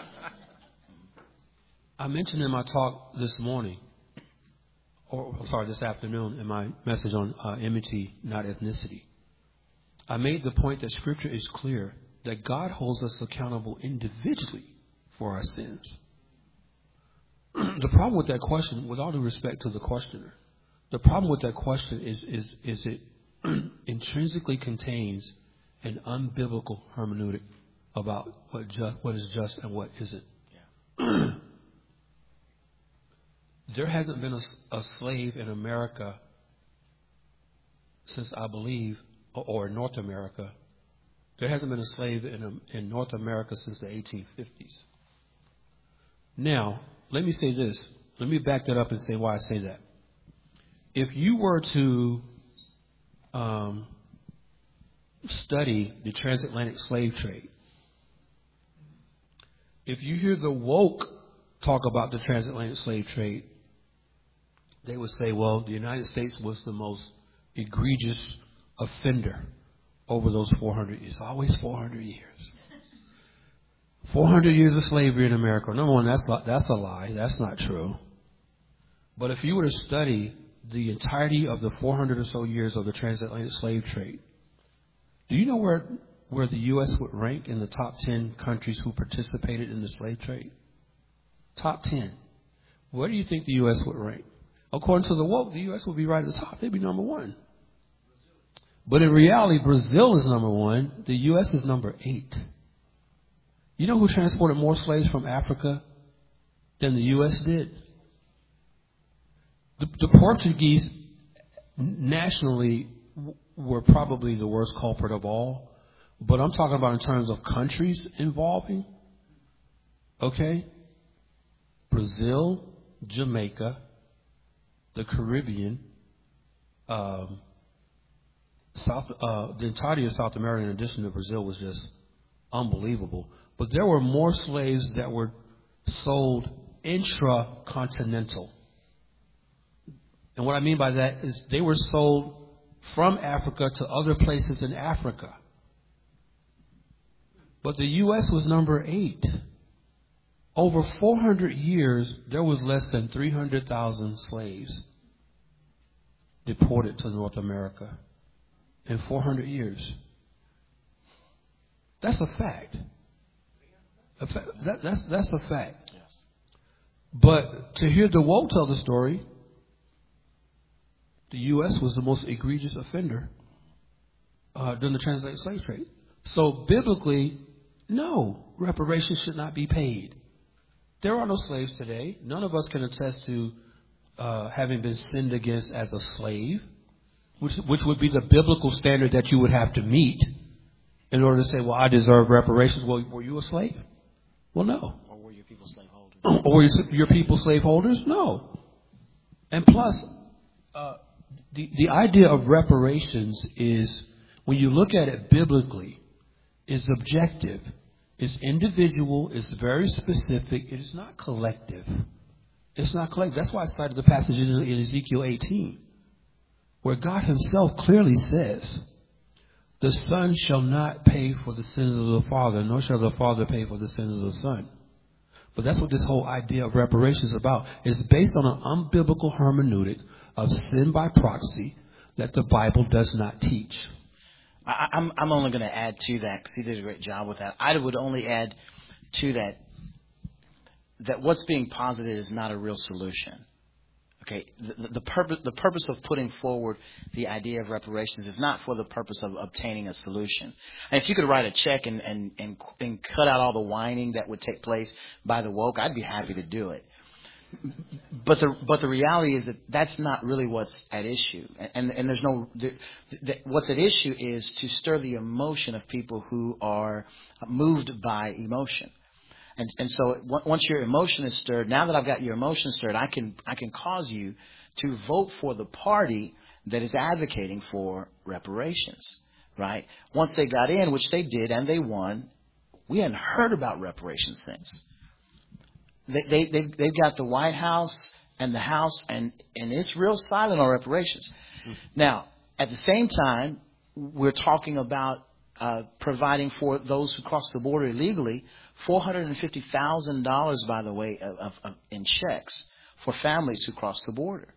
I mentioned in my talk this morning, or I'm sorry, this afternoon, in my message on uh, enmity, not ethnicity. I made the point that Scripture is clear that God holds us accountable individually for our sins. The problem with that question, with all due respect to the questioner, the problem with that question is is is it intrinsically contains an unbiblical hermeneutic about what just, what is just and what isn't. Yeah. There hasn't been a, a slave in America since, I believe, or, or North America. There hasn't been a slave in, in North America since the eighteen fifties. Now, let me say this. Let me back that up and say why I say that. If you were to um, study the transatlantic slave trade, if you hear the woke talk about the transatlantic slave trade, they would say, well, the United States was the most egregious offender over those four hundred years. Always four hundred years. four hundred years of slavery in America. Number one, that's, that's a lie. That's not true. But if you were to study the entirety of the four hundred or so years of the transatlantic slave trade, do you know where where the U S would rank in the top ten countries who participated in the slave trade? Top ten. Where do you think the U S would rank? According to the woke, the U S would be right at the top. They'd be number one. But in reality, Brazil is number one. The U S is number eight. You know who transported more slaves from Africa than the U S did? The, the Portuguese nationally were probably the worst culprit of all. But I'm talking about in terms of countries involving. Okay? Brazil, Jamaica, the Caribbean, um, South, uh, the entirety of South America, in addition to Brazil, was just unbelievable. But there were more slaves that were sold intracontinental. And what I mean by that is they were sold from Africa to other places in Africa. But the U S was number eight. Over four hundred years, there was less than three hundred thousand slaves deported to North America in four hundred years. That's a fact. A fa- that, that's, that's a fact. Yes. But to hear the woke tell the story, the U S was the most egregious offender uh, during the transatlantic slave trade. So biblically, no, reparations should not be paid. There are no slaves today. None of us can attest to uh, having been sinned against as a slave, which, which would be the biblical standard that you would have to meet in order to say, well, I deserve reparations. Well, were you a slave? Well, no. Or were your people slaveholders? Or were your people slaveholders? No. And plus, uh, the, the idea of reparations is, when you look at it biblically, is objective. It's individual. It's very specific. It is not collective. It's not collective. That's why I cited the passage in, in Ezekiel eighteen, where God himself clearly says, the Son shall not pay for the sins of the Father, nor shall the Father pay for the sins of the Son. But that's what this whole idea of reparations is about. It's based on an unbiblical hermeneutic of sin by proxy that the Bible does not teach. I, I'm, I'm only going to add to that, because he did a great job with that. I would only add to that that what's being posited is not a real solution. Okay, the, the purpose the purpose of putting forward the idea of reparations is not for the purpose of obtaining a solution. And if you could write a check and, and, and, and cut out all the whining that would take place by the woke, I'd be happy to do it. But the but the reality is that that's not really what's at issue. And and there's no the, the, what's at issue is to stir the emotion of people who are moved by emotion. And and so once your emotion is stirred, now that I've got your emotion stirred, I can I can cause you to vote for the party that is advocating for reparations, right? Once they got in, which they did, and they won, we hadn't heard about reparations since. They they they've, they've got the White House and the House, and and it's real silent on reparations. Mm-hmm. Now, at the same time, we're talking about uh, providing for those who cross the border illegally four hundred and fifty thousand dollars, by the way, of, of, of in checks for families who cross the border.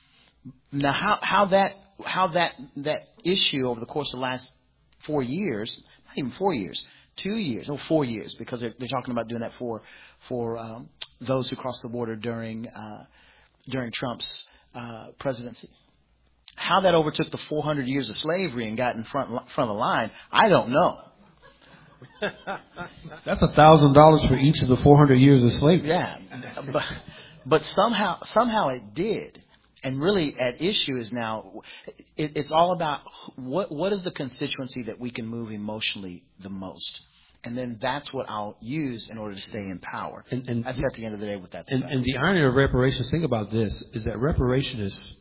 Now, how how that how that that issue over the course of the last four years, not even four years. Two years, no, four years, because they're, they're talking about doing that for for um, those who cross the border during uh, during Trump's uh, presidency. How that overtook the four hundred years of slavery and got in front front of the line, I don't know. That's a thousand dollars for each of the four hundred years of slavery. Yeah, but but somehow somehow it did. And really, at issue is now, it, it's all about what what is the constituency that we can move emotionally the most, and then that's what I'll use in order to stay in power. And, and that's at the end of the day what that's and, about. And the irony of reparations, think about this, is that reparationists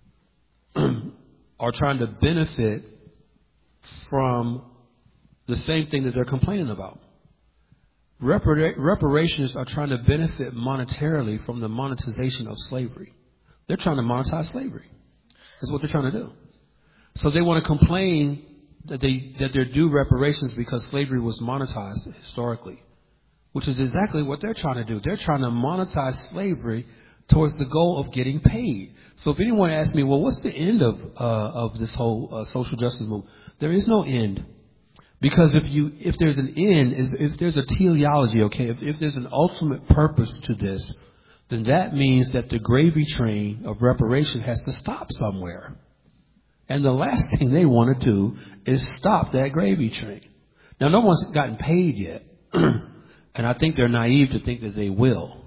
are trying to benefit from the same thing that they're complaining about. Repara- reparationists are trying to benefit monetarily from the monetization of slavery. They're trying to monetize slavery. That's what they're trying to do. So they want to complain that they that they're due reparations because slavery was monetized historically, which is exactly what they're trying to do. They're trying to monetize slavery towards the goal of getting paid. So if anyone asks me, well, what's the end of uh, of this whole uh, social justice movement? There is no end. Because if you if there's an end, if there's a teleology, okay, if, if there's an ultimate purpose to this, then that means that the gravy train of reparation has to stop somewhere. And the last thing they want to do is stop that gravy train. Now, no one's gotten paid yet. And I think they're naive to think that they will.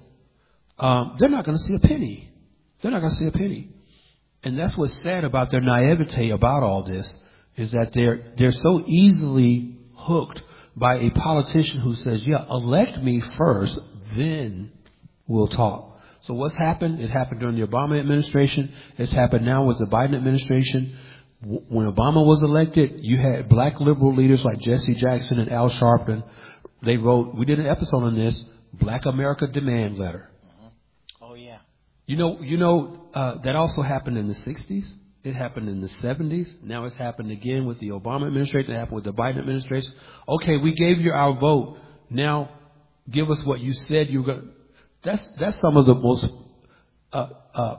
Um, they're not going to see a penny. They're not going to see a penny. And that's what's sad about their naivete about all this, is that they're they're so easily hooked by a politician who says, yeah, elect me first, then we'll talk. So what's happened? It happened during the Obama administration. It's happened now with the Biden administration. When Obama was elected, you had black liberal leaders like Jesse Jackson and Al Sharpton. They wrote, we did an episode on this, Black America Demand Letter. Uh-huh. Oh, yeah. You know, you know uh, that also happened in the sixties. It happened in the seventies. Now it's happened again with the Obama administration. It happened with the Biden administration. Okay, we gave you our vote. Now give us what you said you were going to. That's that's some of the most uh, uh,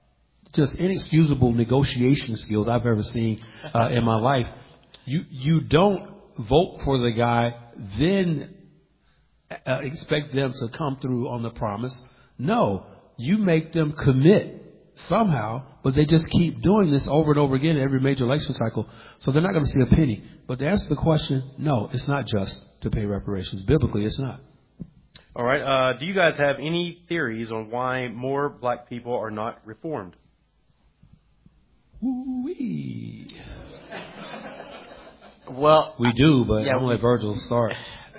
just inexcusable negotiation skills I've ever seen uh, in my life. You you don't vote for the guy, then uh, expect them to come through on the promise. No, you make them commit somehow, but they just keep doing this over and over again in every major election cycle. So they're not going to see a penny. But to answer the question, no, it's not just to pay reparations. Biblically, it's not. All right. Uh, do you guys have any theories on why more black people are not reformed? Woo-wee. Well, we do, but yeah, I'm going to let Virgil start.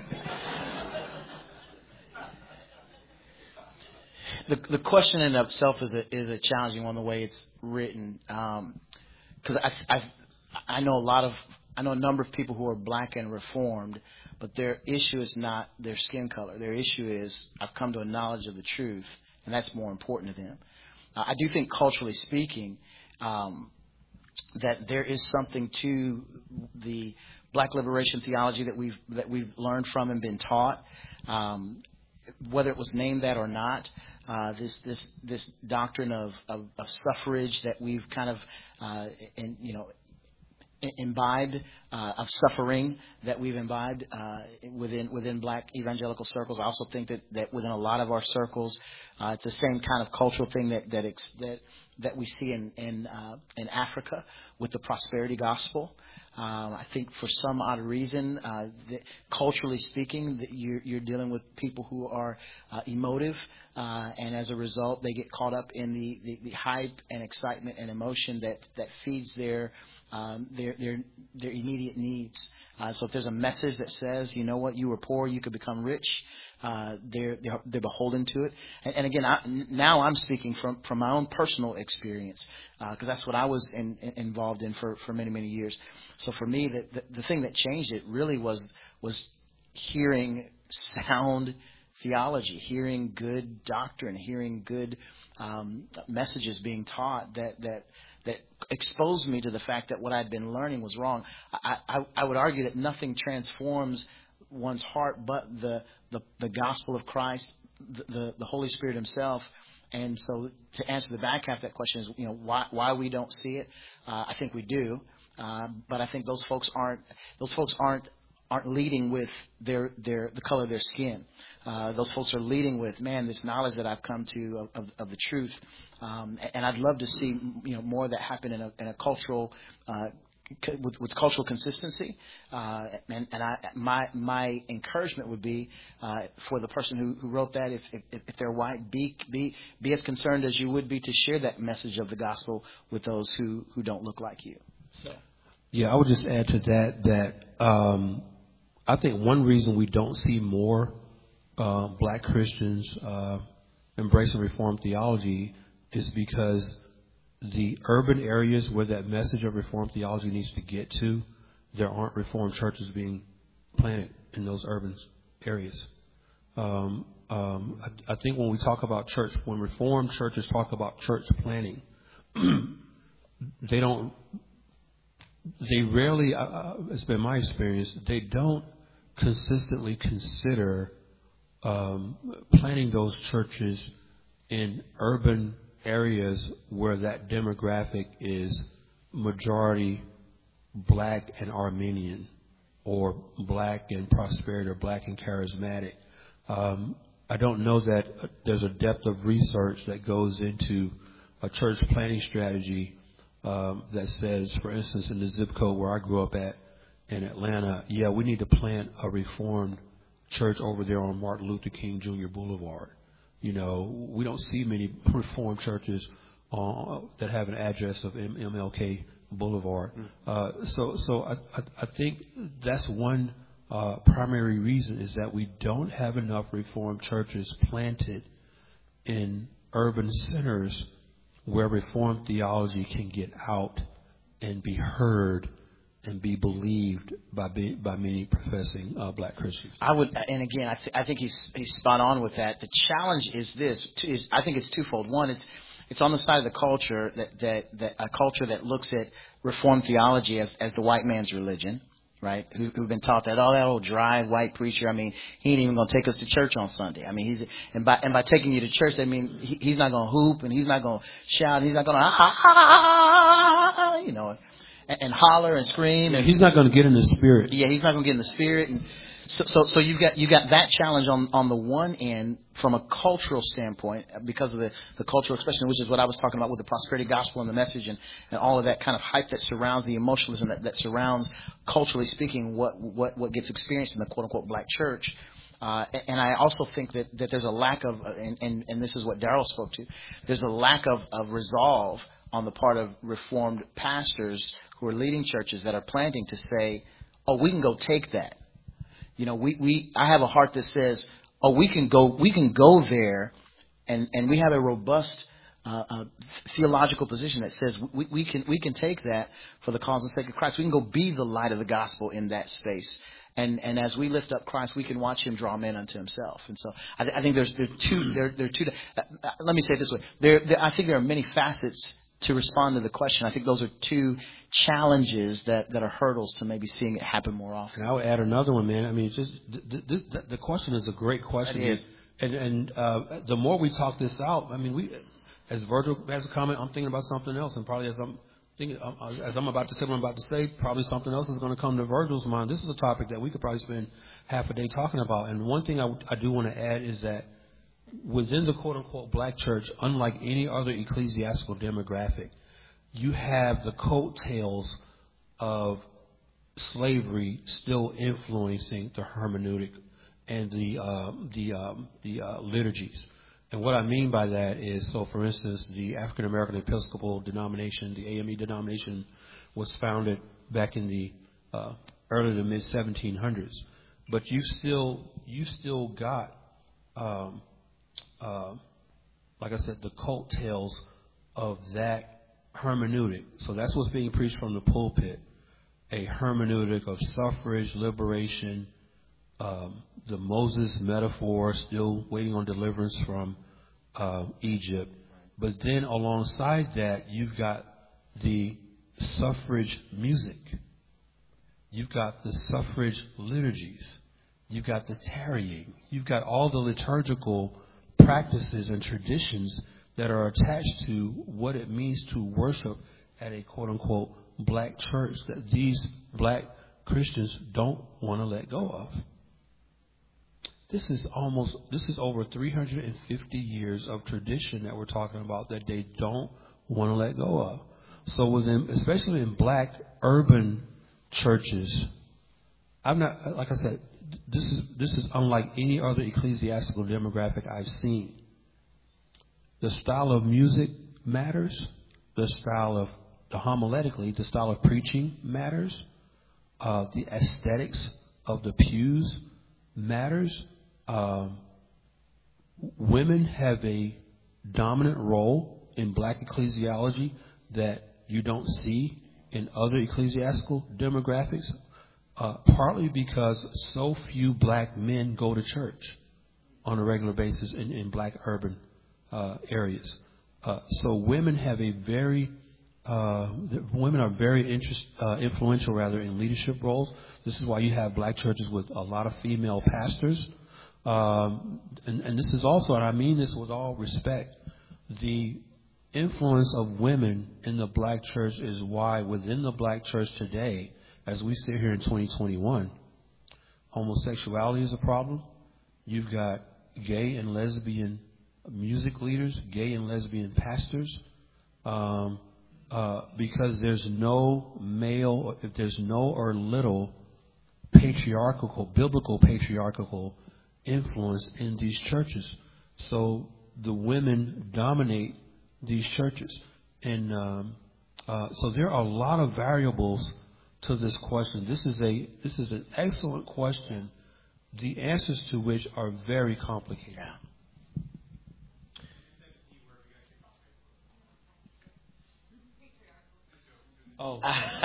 The the question in itself is a is a challenging one, the way it's written, because um, I I I know a lot of I know a number of people who are black and reformed, but their issue is not their skin color. Their issue is, I've come to a knowledge of the truth, and that's more important to them. Uh, I do think, culturally speaking, um, that there is something to the black liberation theology that we've that we've learned from and been taught, um, whether it was named that or not. Uh, this this this doctrine of, of, of suffrage that we've kind of uh, in, you know. imbibed uh, of suffering that we've imbibed uh, within within black evangelical circles. I also think that, that within a lot of our circles, uh, it's the same kind of cultural thing that that ex- that, that we see in in, uh, in Africa with the prosperity gospel. Um, I think for some odd reason, uh, that culturally speaking, that you're, you're dealing with people who are uh, emotive, uh, and as a result, they get caught up in the, the, the hype and excitement and emotion that, that feeds their um, their their their immediate needs. Uh, so if there's a message that says, you know what, you were poor, you could become rich, uh, they're, they're they're beholden to it. And, and again, I, now I'm speaking from, from my own personal experience, because uh, that's what I was in, in, involved in for, for many many years. So for me, the, the the thing that changed it really was was hearing sound theology, hearing good doctrine, hearing good um, messages being taught that that. that exposed me to the fact that what I'd been learning was wrong. I, I, I would argue that nothing transforms one's heart but the, the, the gospel of Christ, the, the, the Holy Spirit himself. And so to answer the back half of that question is, you know, why, why we don't see it. Uh, I think we do. Uh, but I think those folks aren't, those folks aren't, aren't leading with their, their, the color of their skin. Uh, those folks are leading with, man, this knowledge that I've come to of, of, of the truth. Um, and I'd love to see, you know, more of that happen in a, in a cultural, uh, with, with cultural consistency, uh, and, and I, my my encouragement would be uh, for the person who, who wrote that, if, if if they're white, be be be as concerned as you would be to share that message of the gospel with those who, who don't look like you. So, yeah, I would just add to that that um, I think one reason we don't see more uh, black Christians uh, embracing Reformed theology is because the urban areas where that message of Reformed theology needs to get to, there aren't Reformed churches being planted in those urban areas. Um, um, I, I think when we talk about church, when Reformed churches talk about church planting, they don't, they rarely, uh, it's been my experience, they don't consistently consider um, planting those churches in urban areas where that demographic is majority black and Armenian, or black and prosperity, or black and charismatic. Um, I don't know that there's a depth of research that goes into a church planning strategy um, that says, for instance, in the zip code where I grew up at in Atlanta, yeah, we need to plant a Reformed church over there on Martin Luther King Junior Boulevard. You know, we don't see many Reformed churches uh, that have an address of M L K Boulevard. Uh, so, so I, I, I think that's one uh, primary reason, is that we don't have enough Reformed churches planted in urban centers where Reformed theology can get out and be heard and be believed by be, by many professing uh, black Christians. I would, and again, I, th- I think he's he's spot on with that. The challenge is this: is I think it's twofold. One, it's it's on the side of the culture that that, that a culture that looks at Reformed theology as, as the white man's religion, right? Who, who've been taught that, oh, that old dry white preacher. I mean, he ain't even going to take us to church on Sunday. I mean, he's and by and by taking you to church, I mean he, he's not going to hoop and he's not going to shout. And he's not going to ah, ah, ah, ah, you know. And, and holler and scream, yeah, and he's not going to get in the spirit. Yeah, he's not going to get in the spirit, and so, so, so you got you got that challenge on on the one end from a cultural standpoint, because of the, the cultural expression, which is what I was talking about with the prosperity gospel and the message and, and all of that kind of hype that surrounds the emotionalism that, that surrounds, culturally speaking, what what what gets experienced in the quote unquote black church. Uh, and I also think that, that there's a lack of, and, and, and this is what Darrell spoke to, there's a lack of, of resolve on the part of Reformed pastors who are leading churches that are planting to say, oh, we can go take that. You know, we, we I have a heart that says, oh, we can go we can go there, and, and we have a robust uh, uh, theological position that says we, we can we can take that for the cause and sake of Christ. We can go be the light of the gospel in that space. And and as we lift up Christ, we can watch Him draw men unto Himself. And so I, th- I think there's there two there there are two. Uh, uh, let me say it this way: there, there I think there are many facets to respond to the question. I think those are two challenges that, that are hurdles to maybe seeing it happen more often. And I would add another one, man. I mean, just this, this, the question is a great question. It is. And and uh, the more we talk this out, I mean, we, as Virgil has a comment, I'm thinking about something else, and probably as I'm thinking, as I'm about to say what I'm about to say, probably something else is going to come to Virgil's mind. This is a topic that we could probably spend half a day talking about. And one thing I, I do want to add is that within the quote-unquote black church, unlike any other ecclesiastical demographic, you have the coattails of slavery still influencing the hermeneutic and the uh, the um, the uh, liturgies. And what I mean by that is, so for instance, the African American Episcopal denomination, the A M E denomination, was founded back in the uh, early to mid seventeen hundreds. But you still you still got um, Uh, like I said, the coattails of that hermeneutic. So that's what's being preached from the pulpit. A hermeneutic of suffrage, liberation, um, the Moses metaphor, still waiting on deliverance from uh, Egypt. But then alongside that, you've got the suffrage music. You've got the suffrage liturgies. You've got the tarrying. You've got all the liturgical practices and traditions that are attached to what it means to worship at a quote-unquote black church that these black Christians don't want to let go of. This is almost, this is over three hundred fifty years of tradition that we're talking about that they don't want to let go of. So within, especially in black urban churches, I'm not, like I said, this is this is unlike any other ecclesiastical demographic I've seen. The style of music matters. The style of, the homiletically, the style of preaching matters. Uh, the aesthetics of the pews matters. Um, women have a dominant role in black ecclesiology that you don't see in other ecclesiastical demographics, uh, partly because so few black men go to church on a regular basis in, in black urban uh, areas. Uh, so women have a very, uh, women are very interest, uh, influential rather in leadership roles. This is why you have black churches with a lot of female pastors. Um, and, and this is also, and I mean this with all respect, the influence of women in the black church is why within the black church today, as we sit here in twenty twenty-one, homosexuality is a problem. You've got gay and lesbian music leaders, gay and lesbian pastors, um, uh, because there's no male, if there's no or little patriarchal, biblical patriarchal influence in these churches. So the women dominate these churches. And um, uh, so there are a lot of variables to this question. This is a this is an excellent question, the answers to which are very complicated. Yeah. Oh.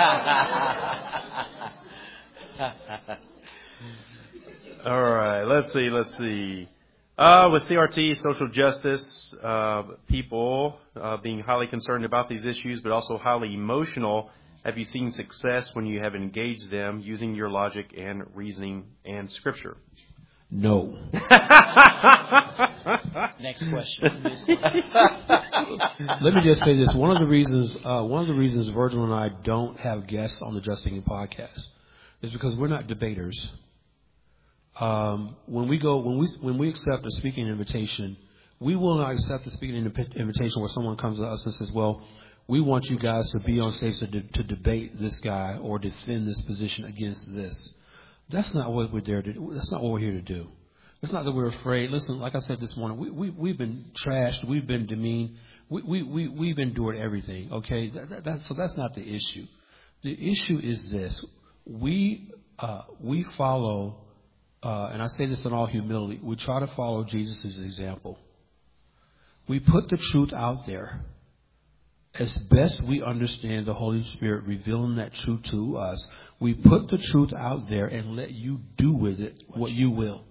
All right. Let's see. Let's see. Uh, with C R T, social justice, uh, people uh, being highly concerned about these issues, but also highly emotional. Have you seen success when you have engaged them using your logic and reasoning and scripture? No. Next question. Let me just say this. One of the reasons, uh, one of the reasons Virgil and I don't have guests on the Just Thinking podcast is because we're not debaters. Um, when we go, when we when we accept a speaking invitation, we will not accept a speaking invitation where someone comes to us and says, "Well, we want you guys to be on stage to, de- to debate this guy or defend this position against this." That's not what we're there to do. That's not what we're here to do. It's not that we're afraid. Listen, like I said this morning, we, we, we've been trashed. We've been demeaned. We, we, we, we've endured everything, okay? That, that, that's, so that's not the issue. The issue is this. We, uh, we follow, uh, and I say this in all humility, we try to follow Jesus' example. We put the truth out there as best we understand the Holy Spirit revealing that truth to us. We put the truth out there and let you do with it what you will.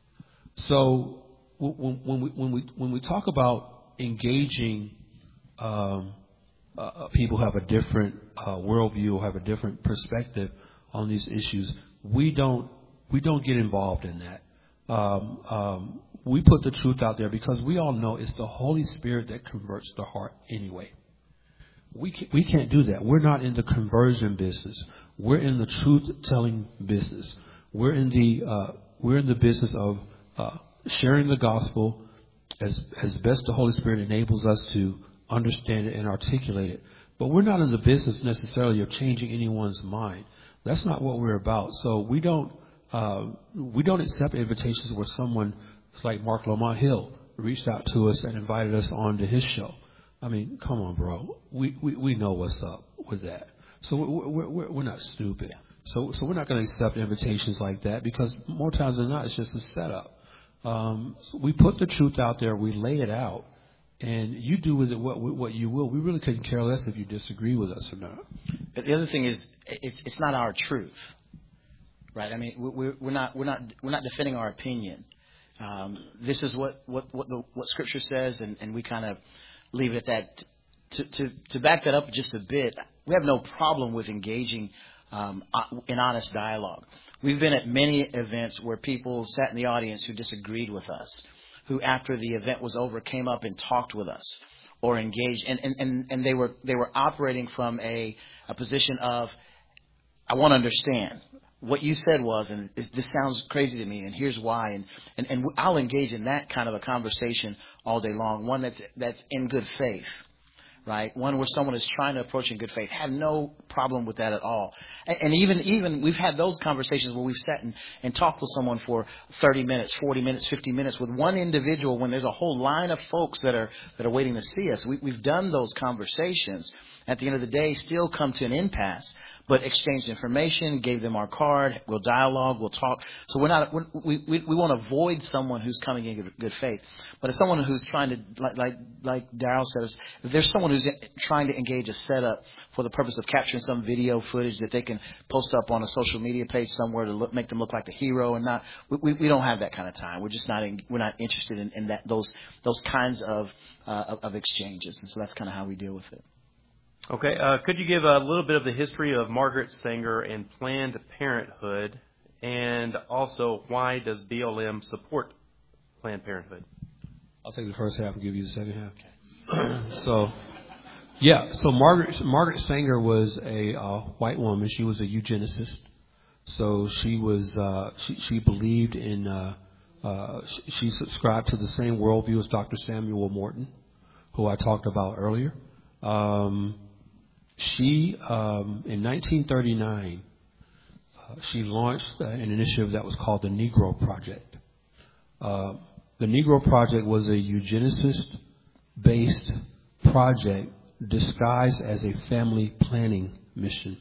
So when, when we when we when we talk about engaging um, uh, people who have a different uh, worldview or have a different perspective on these issues, we don't we don't get involved in that. Um, um, we put the truth out there because we all know it's the Holy Spirit that converts the heart anyway. We can't, we can't do that. We're not in the conversion business. We're in the truth-telling business. We're in the uh, we're in the business of uh, sharing the gospel as as best the Holy Spirit enables us to understand it and articulate it. But we're not in the business necessarily of changing anyone's mind. That's not what we're about. So we don't uh, we don't accept invitations where someone like Mark Lamont Hill reached out to us and invited us on to his show. I mean, come on, bro. We, we, we know what's up with that. So we're, we're, we're not stupid. So so we're not going to accept invitations like that because more times than not, it's just a setup. Um, so we put the truth out there. We lay it out. And you do with it what what you will. We really couldn't care less if you disagree with us or not. The other thing is, it's, it's not our truth, right? I mean, we're, we're not we're not we're not defending our opinion. Um, this is what what what, the, what Scripture says, and, and we kind of leave it at that. To, to to back that up just a bit, we have no problem with engaging um, in honest dialogue. We've been at many events where people sat in the audience who disagreed with us, who after the event was over came up and talked with us or engaged, and and, and, and they were they were operating from a, a position of, I want to understand. What you said was, and this sounds crazy to me, and here's why, and, and, and I'll engage in that kind of a conversation all day long, one that's that's in good faith, right? One where someone is trying to approach in good faith. Have no problem with that at all. And, and even even we've had those conversations where we've sat and, and talked with someone for thirty minutes, forty minutes, fifty minutes with one individual when there's a whole line of folks that are that are waiting to see us. We, we've done those conversations. At the end of the day, still come to an impasse, but exchanged information, gave them our card, we'll dialogue, we'll talk. So we're not, we, we, we won't avoid someone who's coming in good, good faith. But if someone who's trying to, like, like, like Darryl said, if there's someone who's trying to engage a setup for the purpose of capturing some video footage that they can post up on a social media page somewhere to look, make them look like the hero and not, we, we don't have that kind of time. We're just not, in, we're not interested in, in that, those, those kinds of, uh, of, of exchanges. And so that's kind of how we deal with it. Okay. Uh, could you give a little bit of the history of Margaret Sanger and Planned Parenthood, and also why does B L M support Planned Parenthood? I'll take the first half and give you the second half. Okay. so, yeah. So Margaret Margaret Sanger was a uh, white woman. She was a eugenicist. So she was uh, she, she believed in uh, uh, she, she subscribed to the same worldview as Doctor Samuel Morton, who I talked about earlier. Um, She, um, in nineteen thirty-nine, uh, she launched uh, an initiative that was called the Negro Project. Uh, the Negro Project was a eugenicist-based project disguised as a family planning mission.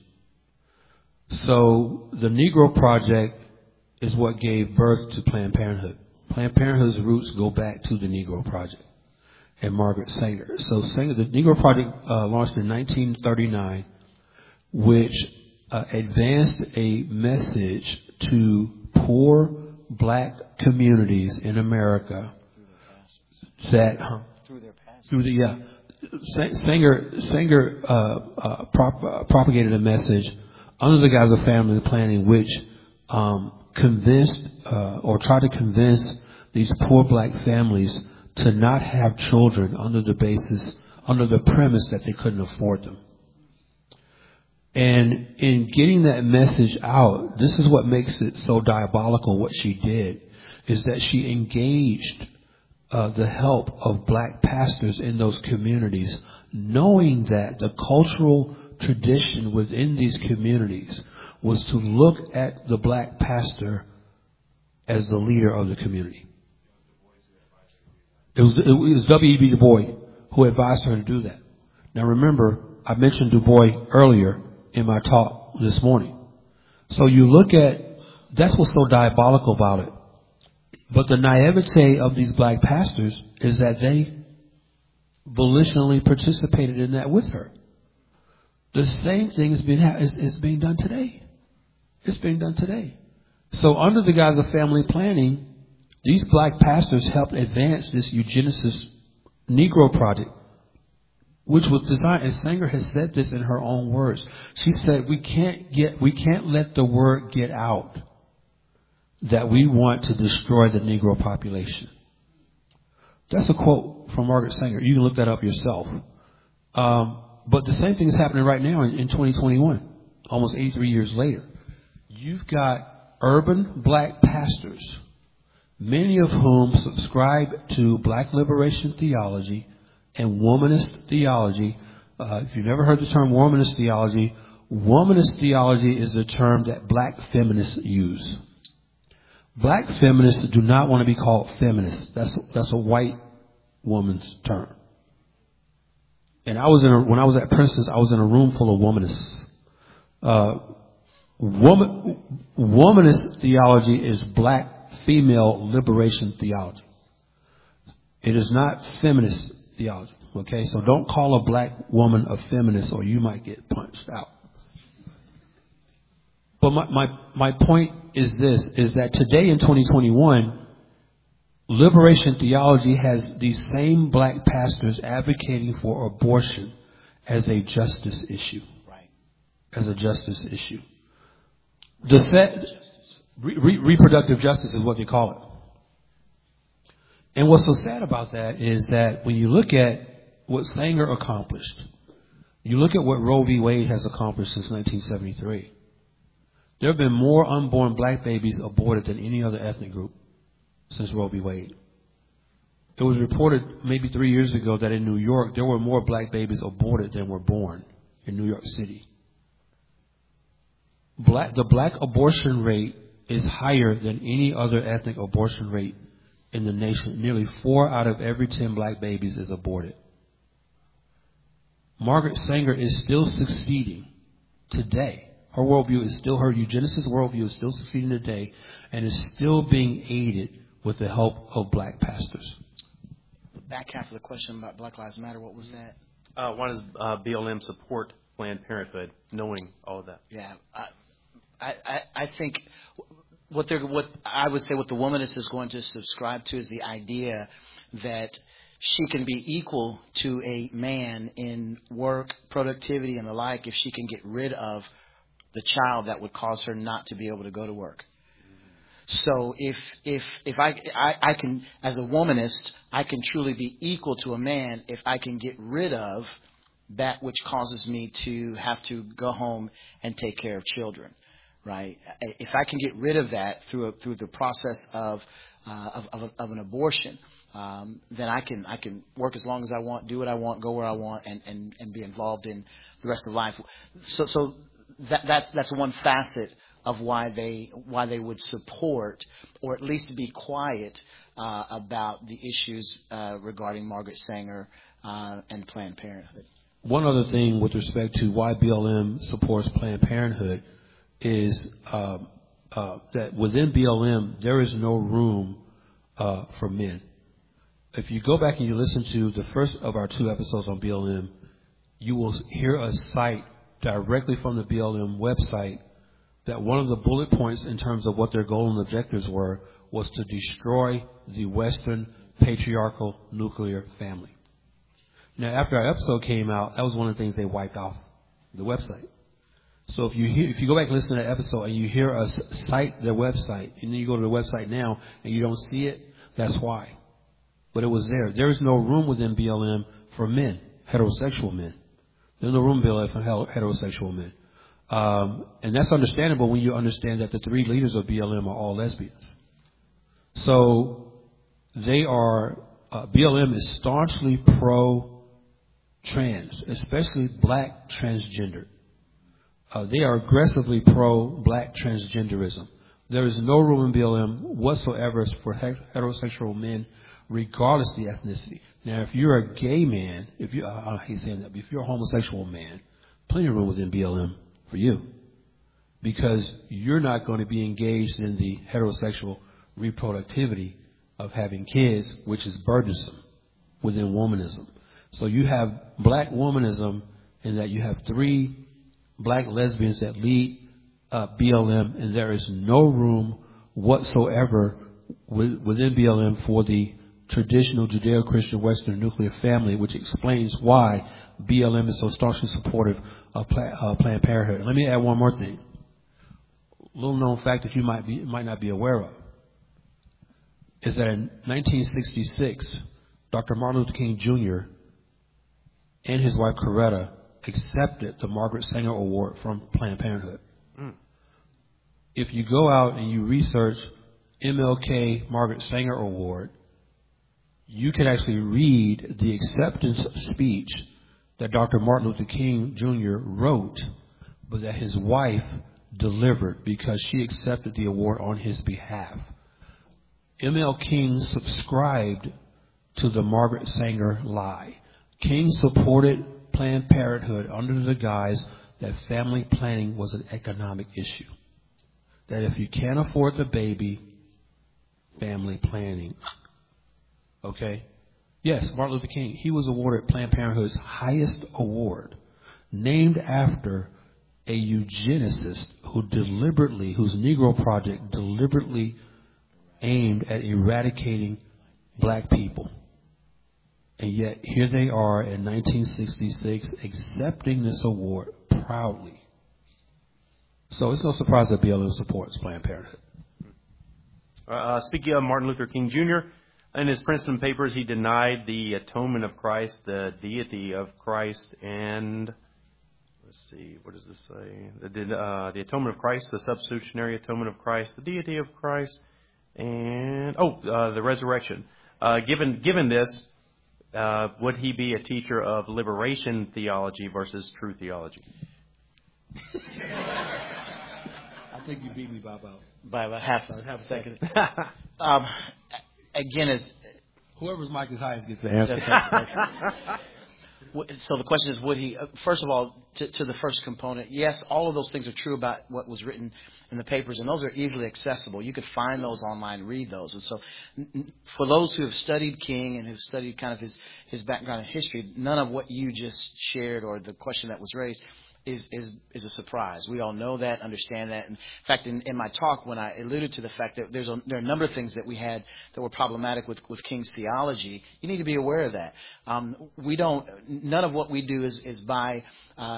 So the Negro Project is what gave birth to Planned Parenthood. Planned Parenthood's roots go back to the Negro Project and Margaret Sanger. So Sanger, the Negro Project uh, launched in nineteen thirty-nine, which uh, advanced a message to poor black communities in America that huh, Through their past. through the yeah, Sanger Sanger uh, uh, prop, uh, propagated a message under the guise of family planning, which um, convinced uh, or tried to convince these poor black families to not have children under the basis, under the premise that they couldn't afford them. And in getting that message out, this is what makes it so diabolical. What she did is that she engaged uh, the help of black pastors in those communities, knowing that the cultural tradition within these communities was to look at the black pastor as the leader of the community. It was, it was W E B Du Bois who advised her to do that. Now remember, I mentioned Du Bois earlier in my talk this morning. So you look at, that's what's so diabolical about it. But the naivete of these black pastors is that they volitionally participated in that with her. The same thing is being, is, is being done today. It's being done today. So under the guise of family planning, these black pastors helped advance this eugenicist Negro Project, which was designed, and Sanger has said this in her own words. She said, we can't get, we can't let the word get out that we want to destroy the Negro population. That's a quote from Margaret Sanger. You can look that up yourself. Um, but the same thing is happening right now in, in twenty twenty-one, almost eighty-three years later. You've got urban black pastors, many of whom subscribe to black liberation theology and womanist theology. Uh, if you've never heard the term womanist theology, womanist theology is a term that black feminists use. Black feminists do not want to be called feminists. That's that's a white woman's term. And I was in a, when I was at Princeton, I was in a room full of womanists. Uh, woman, womanist theology is black female liberation theology. It is not feminist theology. Okay, so don't call a black woman a feminist or you might get punched out. But my, my, my point is this, is that today in twenty twenty-one, liberation theology has these same black pastors advocating for abortion as a justice issue. Right. As a justice issue. The set, re, re, reproductive justice is what they call it. And what's so sad about that is that when you look at what Sanger accomplished, you look at what Roe v. Wade has accomplished since nineteen seventy-three. There have been more unborn black babies aborted than any other ethnic group since Roe v. Wade. It was reported maybe three years ago that in New York, there were more black babies aborted than were born in New York City. Black, the black abortion rate is higher than any other ethnic abortion rate in the nation. Nearly four out of every ten black babies is aborted. Margaret Sanger is still succeeding today. Her worldview is still, her eugenicist worldview is still succeeding today and is still being aided with the help of black pastors. The back half of the question about Black Lives Matter, what was that? Uh, why does uh, B L M support Planned Parenthood, knowing all of that? Yeah, I, I, I think what they're, what I would say, what the womanist is going to subscribe to is the idea that she can be equal to a man in work, productivity, and the like if she can get rid of the child that would cause her not to be able to go to work. So if if if I, I I can, as a womanist, I can truly be equal to a man if I can get rid of that which causes me to have to go home and take care of children, right? If I can get rid of that through a, through the process of uh, of, of, of an abortion, um, then I can I can work as long as I want, do what I want, go where I want, and, and, and be involved in the rest of life. So so that that's that's one facet of why they why they would support, or at least be quiet uh, about the issues uh, regarding Margaret Sanger uh, and Planned Parenthood. One other thing with respect to why B L M supports Planned Parenthood is uh, uh, that within B L M there is no room uh, for men. If you go back and you listen to the first of our two episodes on B L M, you will hear us cite directly from the B L M website that one of the bullet points in terms of what their goal and objectives were was to destroy the Western patriarchal nuclear family. Now, after our episode came out, that was one of the things they wiped off the website. So if you hear, if you go back and listen to that episode and you hear us cite their website, and then you go to the website now and you don't see it, that's why. But it was there. There is no room within B L M for men, heterosexual men. There's no room in B L M for heterosexual men. Um, and that's understandable when you understand that the three leaders of B L M are all lesbians. So they are, uh, B L M is staunchly pro-trans, especially black transgender. Uh, they are aggressively pro-black transgenderism. There is no room in B L M whatsoever for heterosexual men, regardless of the ethnicity. Now, if you're a gay man, if you, I hate saying that, but if you're a homosexual man, plenty of room within B L M for you, because you're not going to be engaged in the heterosexual reproductivity of having kids, which is burdensome within womanism. So you have black womanism in that you have three black lesbians that lead uh, B L M, and there is no room whatsoever within B L M for the traditional Judeo-Christian Western nuclear family, which explains why B L M is so staunchly supportive of uh, Planned Parenthood. And let me add one more thing. A little known fact that you might be might not be aware of is that in nineteen sixty-six, Doctor Martin Luther King Junior and his wife Coretta accepted the Margaret Sanger Award from Planned Parenthood. Mm. If you go out and you research M L K Margaret Sanger Award, you can actually read the acceptance speech that Doctor Martin Luther King Junior wrote, but that his wife delivered because she accepted the award on his behalf. M L King subscribed to the Margaret Sanger lie. King supported Planned Parenthood under the guise that family planning was an economic issue. That if you can't afford the baby, family planning. Okay? Yes, Martin Luther King, he was awarded Planned Parenthood's highest award, named after a eugenicist who deliberately, whose Negro Project deliberately aimed at eradicating black people. And yet, here they are in nineteen sixty-six accepting this award proudly. So it's no surprise that B L M supports Planned Parenthood. Uh, speaking of Martin Luther King Junior, in his Princeton papers, he denied the atonement of Christ, the deity of Christ, and let's see, what does this say? The, uh, the atonement of Christ, the substitutionary atonement of Christ, the deity of Christ, and, oh, uh, the resurrection. uh, given given this, uh, would he be a teacher of liberation theology versus true theology? I think you beat me by about by about half a half a second. second. um, again, as Whoever's mic is highest gets the answer. So the question is, would he, first of all, to, to the first component, yes, all of those things are true about what was written in the papers, and those are easily accessible. You could find those online, read those. And so for those who have studied King and who have studied kind of his, his background and history, none of what you just shared or the question that was raised is, is, is a surprise. We all know that, understand that. And in fact, in, in my talk, when I alluded to the fact that there's a, there are a number of things that we had that were problematic with, with King's theology, you need to be aware of that. Um, we don't, none of what we do is, is by, uh,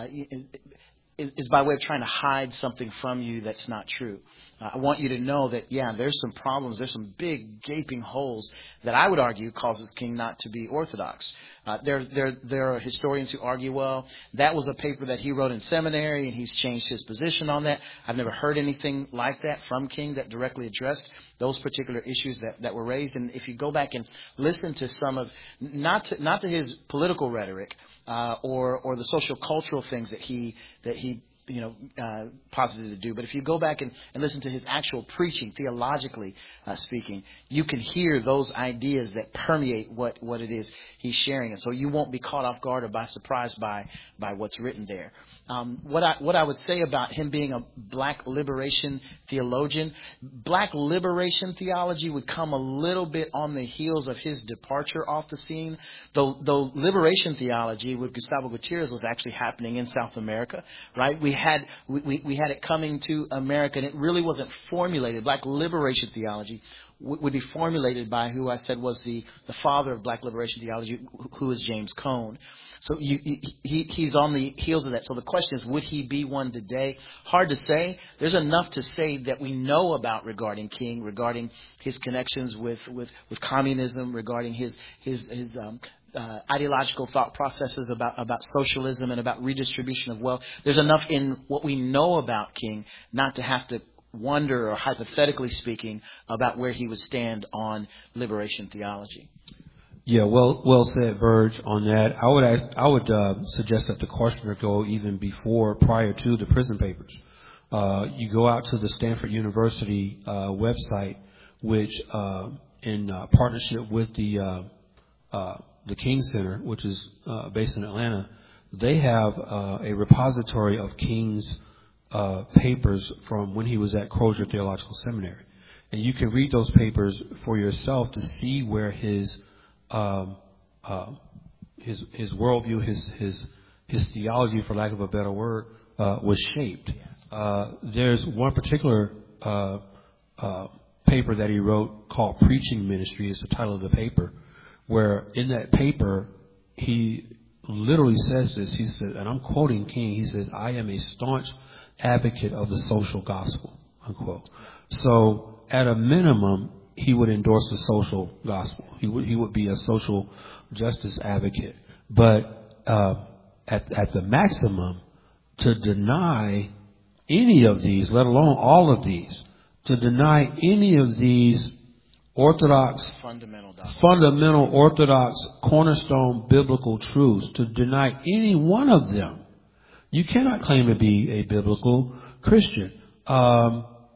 is, is by way of trying to hide something from you that's not true. Uh, I want you to know that, yeah, there's some problems. There's some big gaping holes that I would argue causes King not to be orthodox. Uh, there, there, there are historians who argue, well, that was a paper that he wrote in seminary and he's changed his position on that. I've never heard anything like that from King that directly addressed those particular issues that, that were raised. And if you go back and listen to some of, not to, not to his political rhetoric, uh, or, or the social cultural things that he, that he, you know, uh, posited to do. But if you go back and, and listen to his actual preaching, theologically uh, speaking, you can hear those ideas that permeate what, what it is he's sharing. And so you won't be caught off guard or by surprise by, by what's written there. Um, what I, what I would say about him being a black liberation theologian, black liberation theology would come a little bit on the heels of his departure off the scene. Though, though liberation theology with Gustavo Gutierrez was actually happening in South America, right? We had, we, we had it coming to America, and it really wasn't formulated. Black liberation theology would be formulated by who I said was the, the father of black liberation theology, who is James Cone. So you, he, he's on the heels of that. So the question is, would he be one today? Hard to say. There's enough to say that we know about regarding King, regarding his connections with, with, with communism, regarding his his, his um, uh, ideological thought processes about, about socialism and about redistribution of wealth. There's enough in what we know about King not to have to wonder, or hypothetically speaking, about where he would stand on liberation theology. Yeah, well, well said, Verge, on that. I would, I would uh, suggest that the questioner go even before, prior to the prison papers. Uh, you go out to the Stanford University uh, website, which, uh, in uh, partnership with the uh, uh, the King Center, which is uh, based in Atlanta, they have uh, a repository of King's uh, papers from when he was at Crozier Theological Seminary, and you can read those papers for yourself to see where his Um, uh, his his worldview, his his his theology, for lack of a better word, uh, was shaped. Uh, there's one particular uh, uh, paper that he wrote called "Preaching Ministry" is the title of the paper, where in that paper he literally says this. He says, and I'm quoting King. He says, "I am a staunch advocate of the social gospel," unquote. So, at a minimum, he would endorse the social gospel. He would he would be a social justice advocate. But uh, at at the maximum, to deny any of these, let alone all of these, to deny any of these orthodox, fundamental, fundamental orthodox cornerstone biblical truths, to deny any one of them, you cannot claim to be a biblical Christian. Um,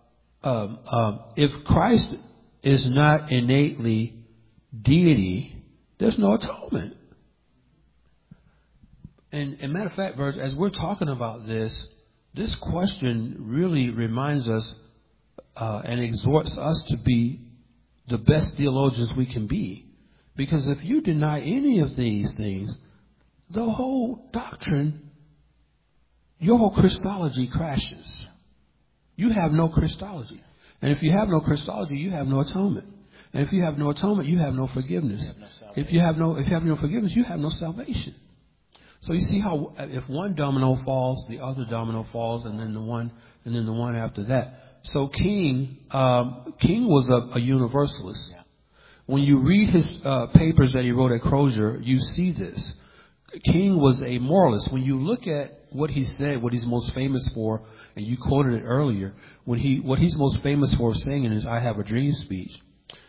um, um, if Christ is not innately deity, there's no atonement. And, and matter of fact, Verge, as we're talking about this, this question really reminds us uh, and exhorts us to be the best theologians we can be. Because if you deny any of these things, the whole doctrine, your whole Christology crashes. You have no Christology. And if you have no Christology, you have no atonement. And if you have no atonement, you have no forgiveness. You have no if you have no, if you have no forgiveness, you have no salvation. So you see how if one domino falls, the other domino falls, and then the one, and then the one after that. So King, um, King was a, a universalist. Yeah. When you read his uh, papers that he wrote at Crozier, you see this. King was a moralist. When you look at what he said, what he's most famous for, and you quoted it earlier, when he what he's most famous for saying in his "I Have a Dream" speech,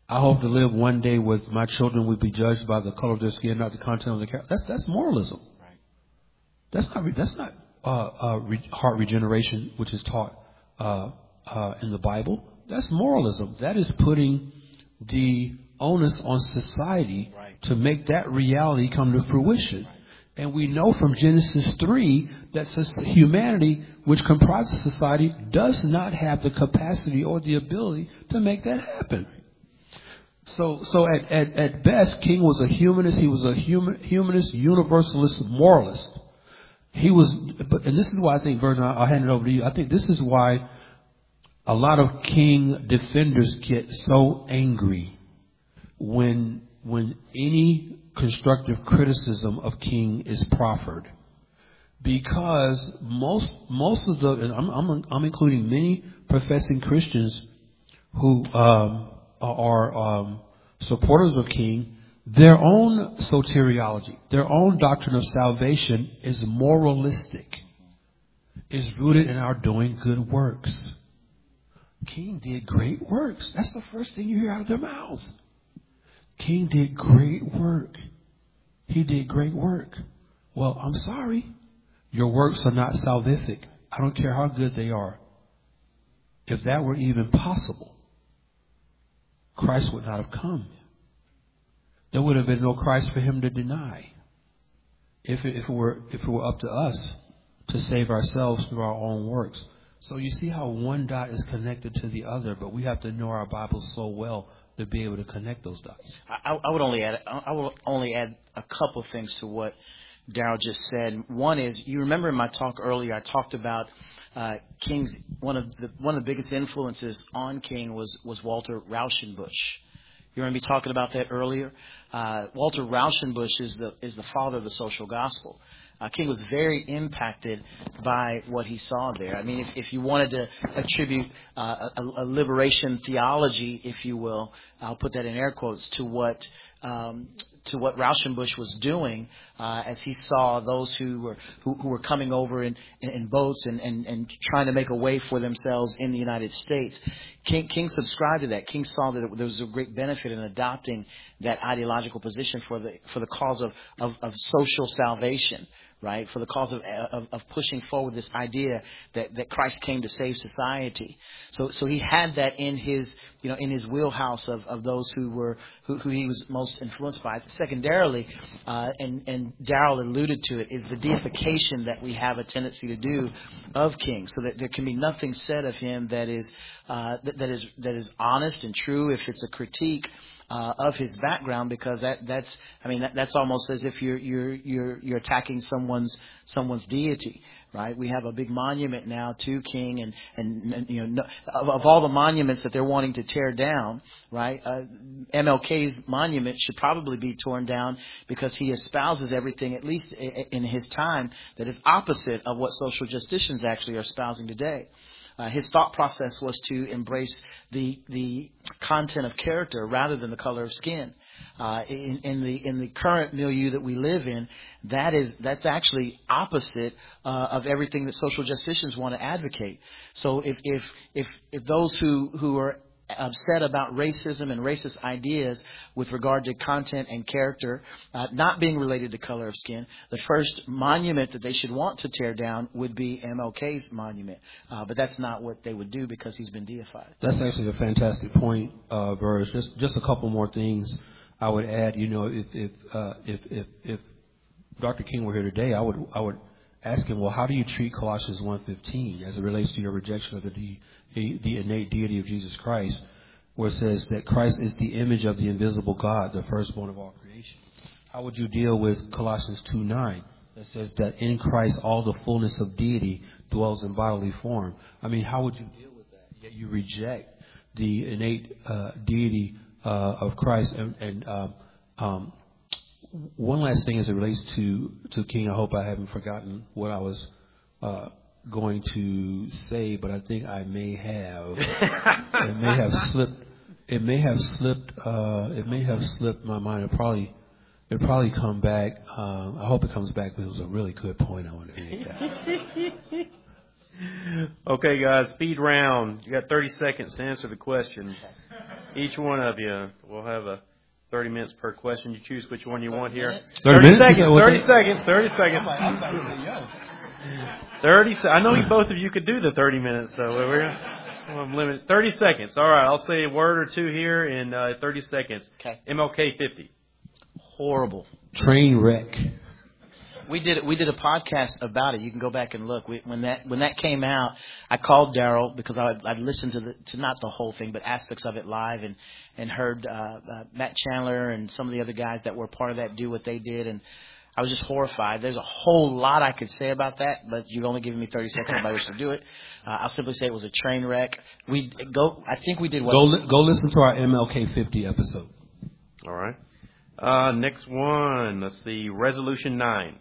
I hope to live one day with my children would be judged by the color of their skin, not the content of their character. That's that's moralism. Right. That's not that's not uh, uh, re- heart regeneration, which is taught uh, uh, in the Bible. That's moralism. That is putting the onus on society right. to make that reality come to fruition. Right. And we know from Genesis three that humanity, which comprises society, does not have the capacity or the ability to make that happen. So, so at, at, at best, King was a humanist. He was a human, humanist, universalist, moralist. He was, but, and this is why I think, Virgin, I'll, I'll hand it over to you. I think this is why a lot of King defenders get so angry when, when any constructive criticism of King is proffered. Because most, most of the, and I'm, I'm, I'm including many professing Christians who, um, are um, supporters of King, their own soteriology, their own doctrine of salvation is moralistic, is rooted in our doing good works. King did great works. That's the first thing you hear out of their mouths. King did great work. He did great work. Well, I'm sorry. Your works are not salvific. I don't care how good they are. If that were even possible, Christ would not have come. There would have been no Christ for him to deny. If it, if it were if it were up to us to save ourselves through our own works. So you see how one dot is connected to the other, but we have to know our Bibles so well to be able to connect those dots. I, I would only add I would only add a couple of things to what Darrell just said. One is, you remember in my talk earlier, I talked about Uh, King's one of the one of the biggest influences on King was was Walter Rauschenbusch. You remember me talking about that earlier? Uh, Walter Rauschenbusch is the is the father of the social gospel. Uh, King was very impacted by what he saw there. I mean, if, if you wanted to attribute uh, a, a liberation theology, if you will, I'll put that in air quotes, to what um, to what Rauschenbusch was doing uh, as he saw those who were who, who were coming over in, in, in boats and, and, and trying to make a way for themselves in the United States. King, King subscribed to that. King saw that there was a great benefit in adopting that ideological position for the for the cause of, of, of social salvation. Right, for the cause of, of of pushing forward this idea that, that Christ came to save society. So so he had that in his you know in his wheelhouse of, of those who were who, who he was most influenced by. Secondarily, uh, and and Darrell alluded to it, is the deification that we have a tendency to do of King, so that there can be nothing said of him that is uh, that, that is that is honest and true if it's a critique Uh, of his background, because that that's I mean that, that's almost as if you're you're you're you're attacking someone's someone's deity, right? We have a big monument now to King, and and, and you know no, of, of all the monuments that they're wanting to tear down, right? Uh, M L K's monument should probably be torn down because he espouses everything, at least in his time, that is opposite of what social justicians actually are espousing today. Uh, his thought process was to embrace the the content of character rather than the color of skin. Uh, in, in the in the current milieu that we live in, that is that's actually opposite uh, of everything that social justicians want to advocate. So if if if, if those who, who are upset about racism and racist ideas with regard to content and character uh, not being related to color of skin, the first monument that they should want to tear down would be M L K's monument. Uh, but that's not what they would do because he's been deified. That's actually a fantastic point, uh, Verge. Just, just a couple more things I would add. You know, if if, uh, if if if Doctor King were here today, I would I would ask him, well, how do you treat Colossians one fifteen as it relates to your rejection of the, the, the innate deity of Jesus Christ, where it says that Christ is the image of the invisible God, the firstborn of all creation? How would you deal with Colossians two nine that says that in Christ all the fullness of deity dwells in bodily form? I mean, how would you deal with that? Yet you reject the innate uh, deity uh, of Christ. And, and um, um, one last thing as it relates to, to King, I hope I haven't forgotten what I was uh, going to say, but I think I may have. It may have slipped. It may have slipped. Uh, it may have slipped my mind. It probably. It probably come back. Um, I hope it comes back, but it was a really good point I want to make. Okay, guys, speed round. You got thirty seconds to answer the questions. Each one of you. We'll have a thirty minutes per question. You choose which one you want here. thirty, thirty minutes? seconds. thirty seconds. thirty seconds. thirty. I know both of you could do the thirty minutes, so we're well, I'm limited. thirty seconds. All right. I'll say a word or two here in uh, thirty seconds. Okay. M L K fifty. Horrible. Train wreck. We did we did a podcast about it. You can go back and look. We, when that when that came out, I called Daryl because I I listened to the to not the whole thing, but aspects of it live, and and heard uh, uh, Matt Chandler and some of the other guys that were part of that do what they did, and I was just horrified. There's a whole lot I could say about that, but you've only given me thirty seconds if I wish to do it. Uh, I'll simply say it was a train wreck. We go. I think we did what. Go li- go listen to our M L K fifty episode. All right. Uh, next one. Let's see. Resolution nine.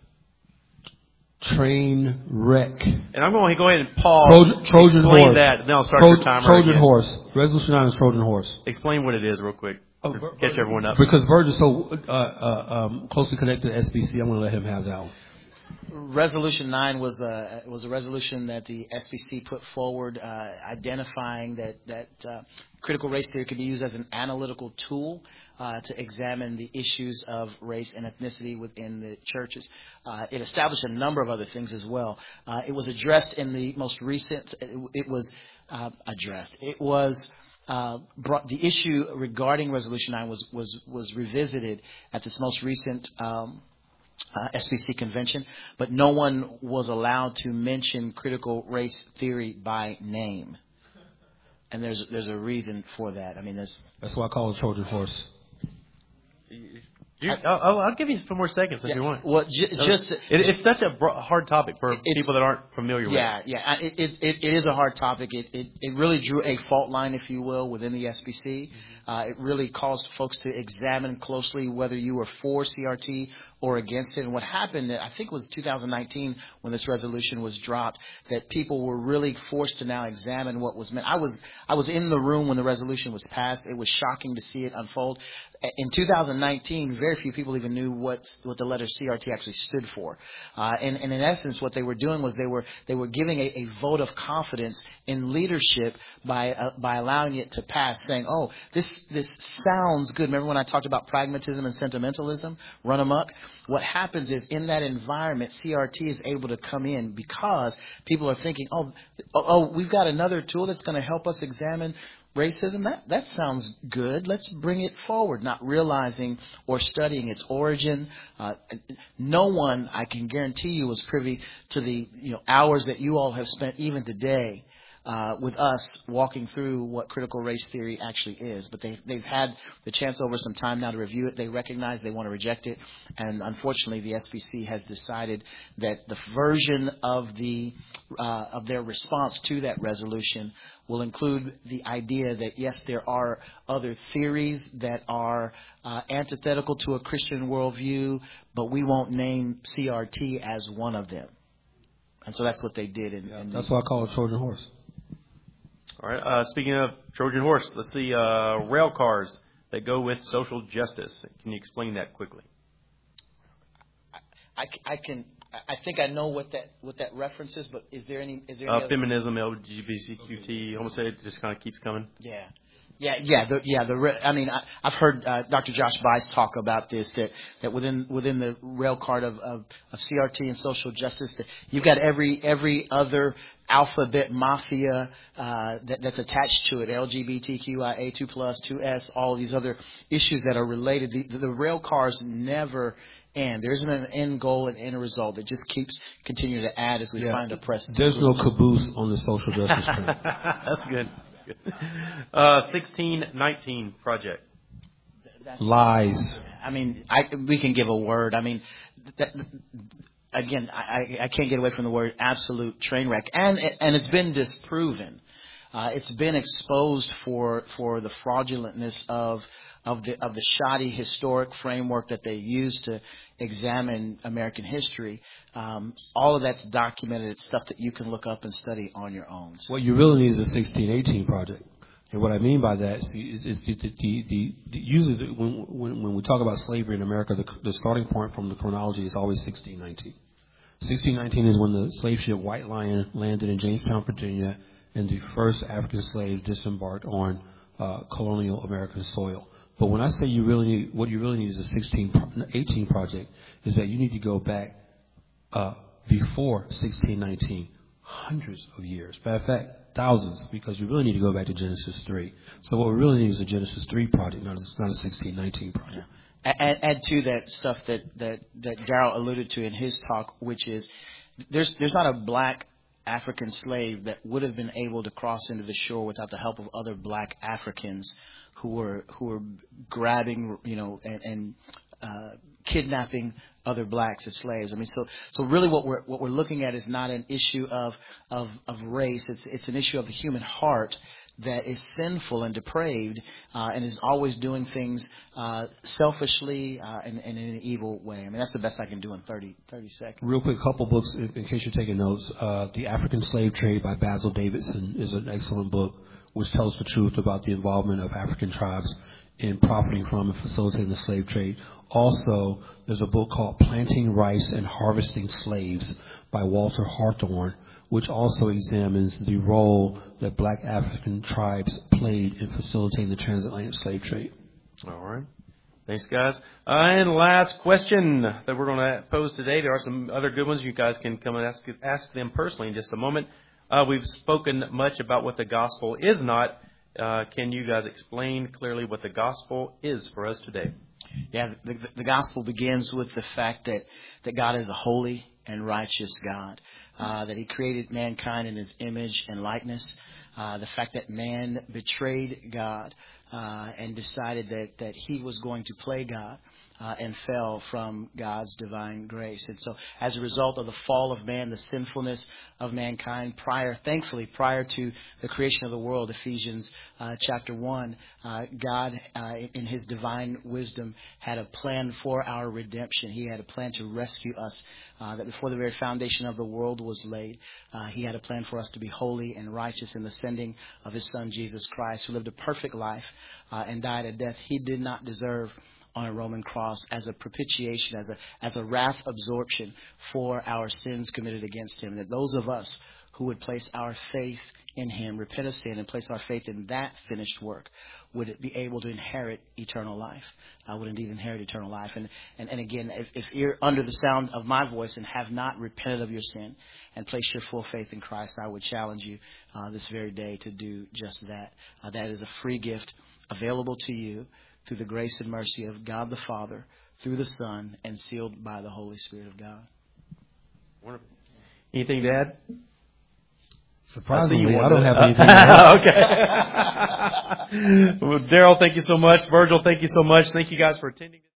Train wreck. And I'm going to go ahead and pause. Trojan, Trojan Explain horse. that. Then I'll start Tro- your timer Trojan again. horse. Resolution nine is Trojan horse. Explain what it is real quick. Oh, to Vir- catch Vir- everyone up. Because Virgil's so uh, uh, um, closely connected to S B C, I'm going to let him have that one. Resolution nine was a was a resolution that the S B C put forward, uh, identifying that that uh, critical race theory could be used as an analytical tool uh, to examine the issues of race and ethnicity within the churches. Uh, it established a number of other things as well. Uh, it was addressed in the most recent. It, it was uh, addressed. It was. Uh, brought, the issue regarding Resolution nine was was was revisited at this most recent um, uh, S B C convention, but no one was allowed to mention critical race theory by name, and there's there's a reason for that. I mean, there's That's why I call it Trojan horse. You, I'll, I'll give you some more seconds if yeah, you want. well, j- just it, it's such a bro- hard topic for people that aren't familiar yeah, with. Yeah, yeah, it, it, it, it is a hard topic. It, it it really drew a fault line, if you will, within the S B C. Mm-hmm. Uh, it really caused folks to examine closely whether you were for C R T or against it. And what happened, I think it was two thousand nineteen when this resolution was dropped, that people were really forced to now examine what was meant. I was I was in the room when the resolution was passed. It was shocking to see it unfold. In two thousand nineteen, very few people even knew what what the letter C R T actually stood for. Uh, and, and in essence, what they were doing was they were they were giving a, a vote of confidence in leadership by uh, by allowing it to pass, saying, "Oh, this this sounds good." Remember when I talked about pragmatism and sentimentalism run amok? What happens is in that environment, C R T is able to come in because people are thinking, "Oh, oh, oh we've got another tool that's going to help us examine racism. That that sounds good. Let's bring it forward," not realizing or studying its origin. Uh, no one, I can guarantee you, was privy to the you know hours that you all have spent even today uh, with us walking through what critical race theory actually is. But they they've had the chance over some time now to review it. They recognize they want to reject it, and unfortunately, the S B C has decided that the version of the uh, of their response to that resolution will include the idea that, yes, there are other theories that are uh, antithetical to a Christian worldview, but we won't name C R T as one of them. And so that's what they did. In, Yeah, in that's why I call it Trojan horse. All right. Uh, speaking of Trojan horse, let's see uh, rail cars that go with social justice. Can you explain that quickly? I, I can. I think I know what that what that reference is, but is there any? Is there Uh, any feminism, L G B T Q T, homosexuality, it just kind of keeps coming. Yeah. Yeah, yeah, the, yeah. The re- I mean, I, I've heard uh, Doctor Josh Bice talk about this. That, that within within the rail card of, of, of C R T and social justice, that you've got every every other alphabet mafia uh, that, that's attached to it. L G B T Q I A two plus, two S, all these other issues that are related. The, the, the rail cars never end. There isn't an end goal and end result. It just keeps continuing to add as we Yeah. find a precedent. There's no caboose on the social justice train. That's good. good. Uh, sixteen nineteen project. That's, Lies. I mean, I, we can give a word. I mean, that, again, I, I can't get away from the word absolute train wreck. And, and it's been disproven. Uh, it's been exposed for, for the fraudulentness of, of the, of the shoddy historic framework that they use to examine American history. Um, all of that's documented. It's stuff that you can look up and study on your own. So. What you really need is a sixteen eighteen project. And what I mean by that is, is, is the, the, the, the, usually the, when, when, when we talk about slavery in America, the, the starting point from the chronology is always sixteen nineteen. sixteen nineteen is when the slave ship White Lion landed in Jamestown, Virginia, and the first African slaves disembarked on uh, colonial American soil. But when I say you really need, what you really need is a sixteen eighteen project, is that you need to go back uh, before sixteen nineteen, hundreds of years. Matter of fact, thousands, because you really need to go back to Genesis three. So what we really need is a Genesis three project, not a, not a sixteen nineteen project. Yeah. Add, add to that stuff that, that, that Darrell alluded to in his talk, which is there's there's not a black African slave that would have been able to cross into the shore without the help of other black Africans who were who were grabbing, you know, and, and uh, kidnapping other blacks as slaves. I mean, so so really, what we're what we're looking at is not an issue of of, of race. It's it's an issue of the human heart that is sinful and depraved, uh, and is always doing things uh, selfishly uh, and, and in an evil way. I mean, that's the best I can do in thirty, thirty seconds. Real quick, couple books in, in case you're taking notes. Uh, The African Slave Trade by Basil Davidson is an excellent book, which tells the truth about the involvement of African tribes in profiting from and facilitating the slave trade. Also, there's a book called Planting Rice and Harvesting Slaves by Walter Hawthorne, which also examines the role that black African tribes played in facilitating the transatlantic slave trade. All right. Thanks, guys. Uh, and last question that we're going to pose today. There are some other good ones. You guys can come and ask, ask them personally in just a moment. Uh, we've spoken much about what the gospel is not. Uh, can you guys explain clearly what the gospel is for us today? Yeah, the, the gospel begins with the fact that, that God is a holy and righteous God, uh, that He created mankind in His image and likeness, uh, the fact that man betrayed God uh, and decided that, that he was going to play God. Uh, and fell from God's divine grace. And so as a result of the fall of man, the sinfulness of mankind prior, thankfully, prior to the creation of the world, Ephesians uh, chapter one, uh, God, uh, in His divine wisdom, had a plan for our redemption. He had a plan to rescue us, uh, that before the very foundation of the world was laid, uh, He had a plan for us to be holy and righteous in the sending of His Son, Jesus Christ, who lived a perfect life uh, and died a death He did not deserve on a Roman cross as a propitiation, as a as a wrath absorption for our sins committed against Him. That those of us who would place our faith in Him, repent of sin, and place our faith in that finished work, would be able to inherit eternal life. Uh, would indeed inherit eternal life. And and, and again, if, if you're under the sound of my voice and have not repented of your sin and placed your full faith in Christ, I would challenge you uh, this very day to do just that. Uh, that is a free gift available to you through the grace and mercy of God the Father, through the Son, and sealed by the Holy Spirit of God. Wonderful. Anything to add? Surprisingly, I, I don't have anything to add. Okay. Well, Darrell, thank you so much. Virgil, thank you so much. Thank you guys for attending.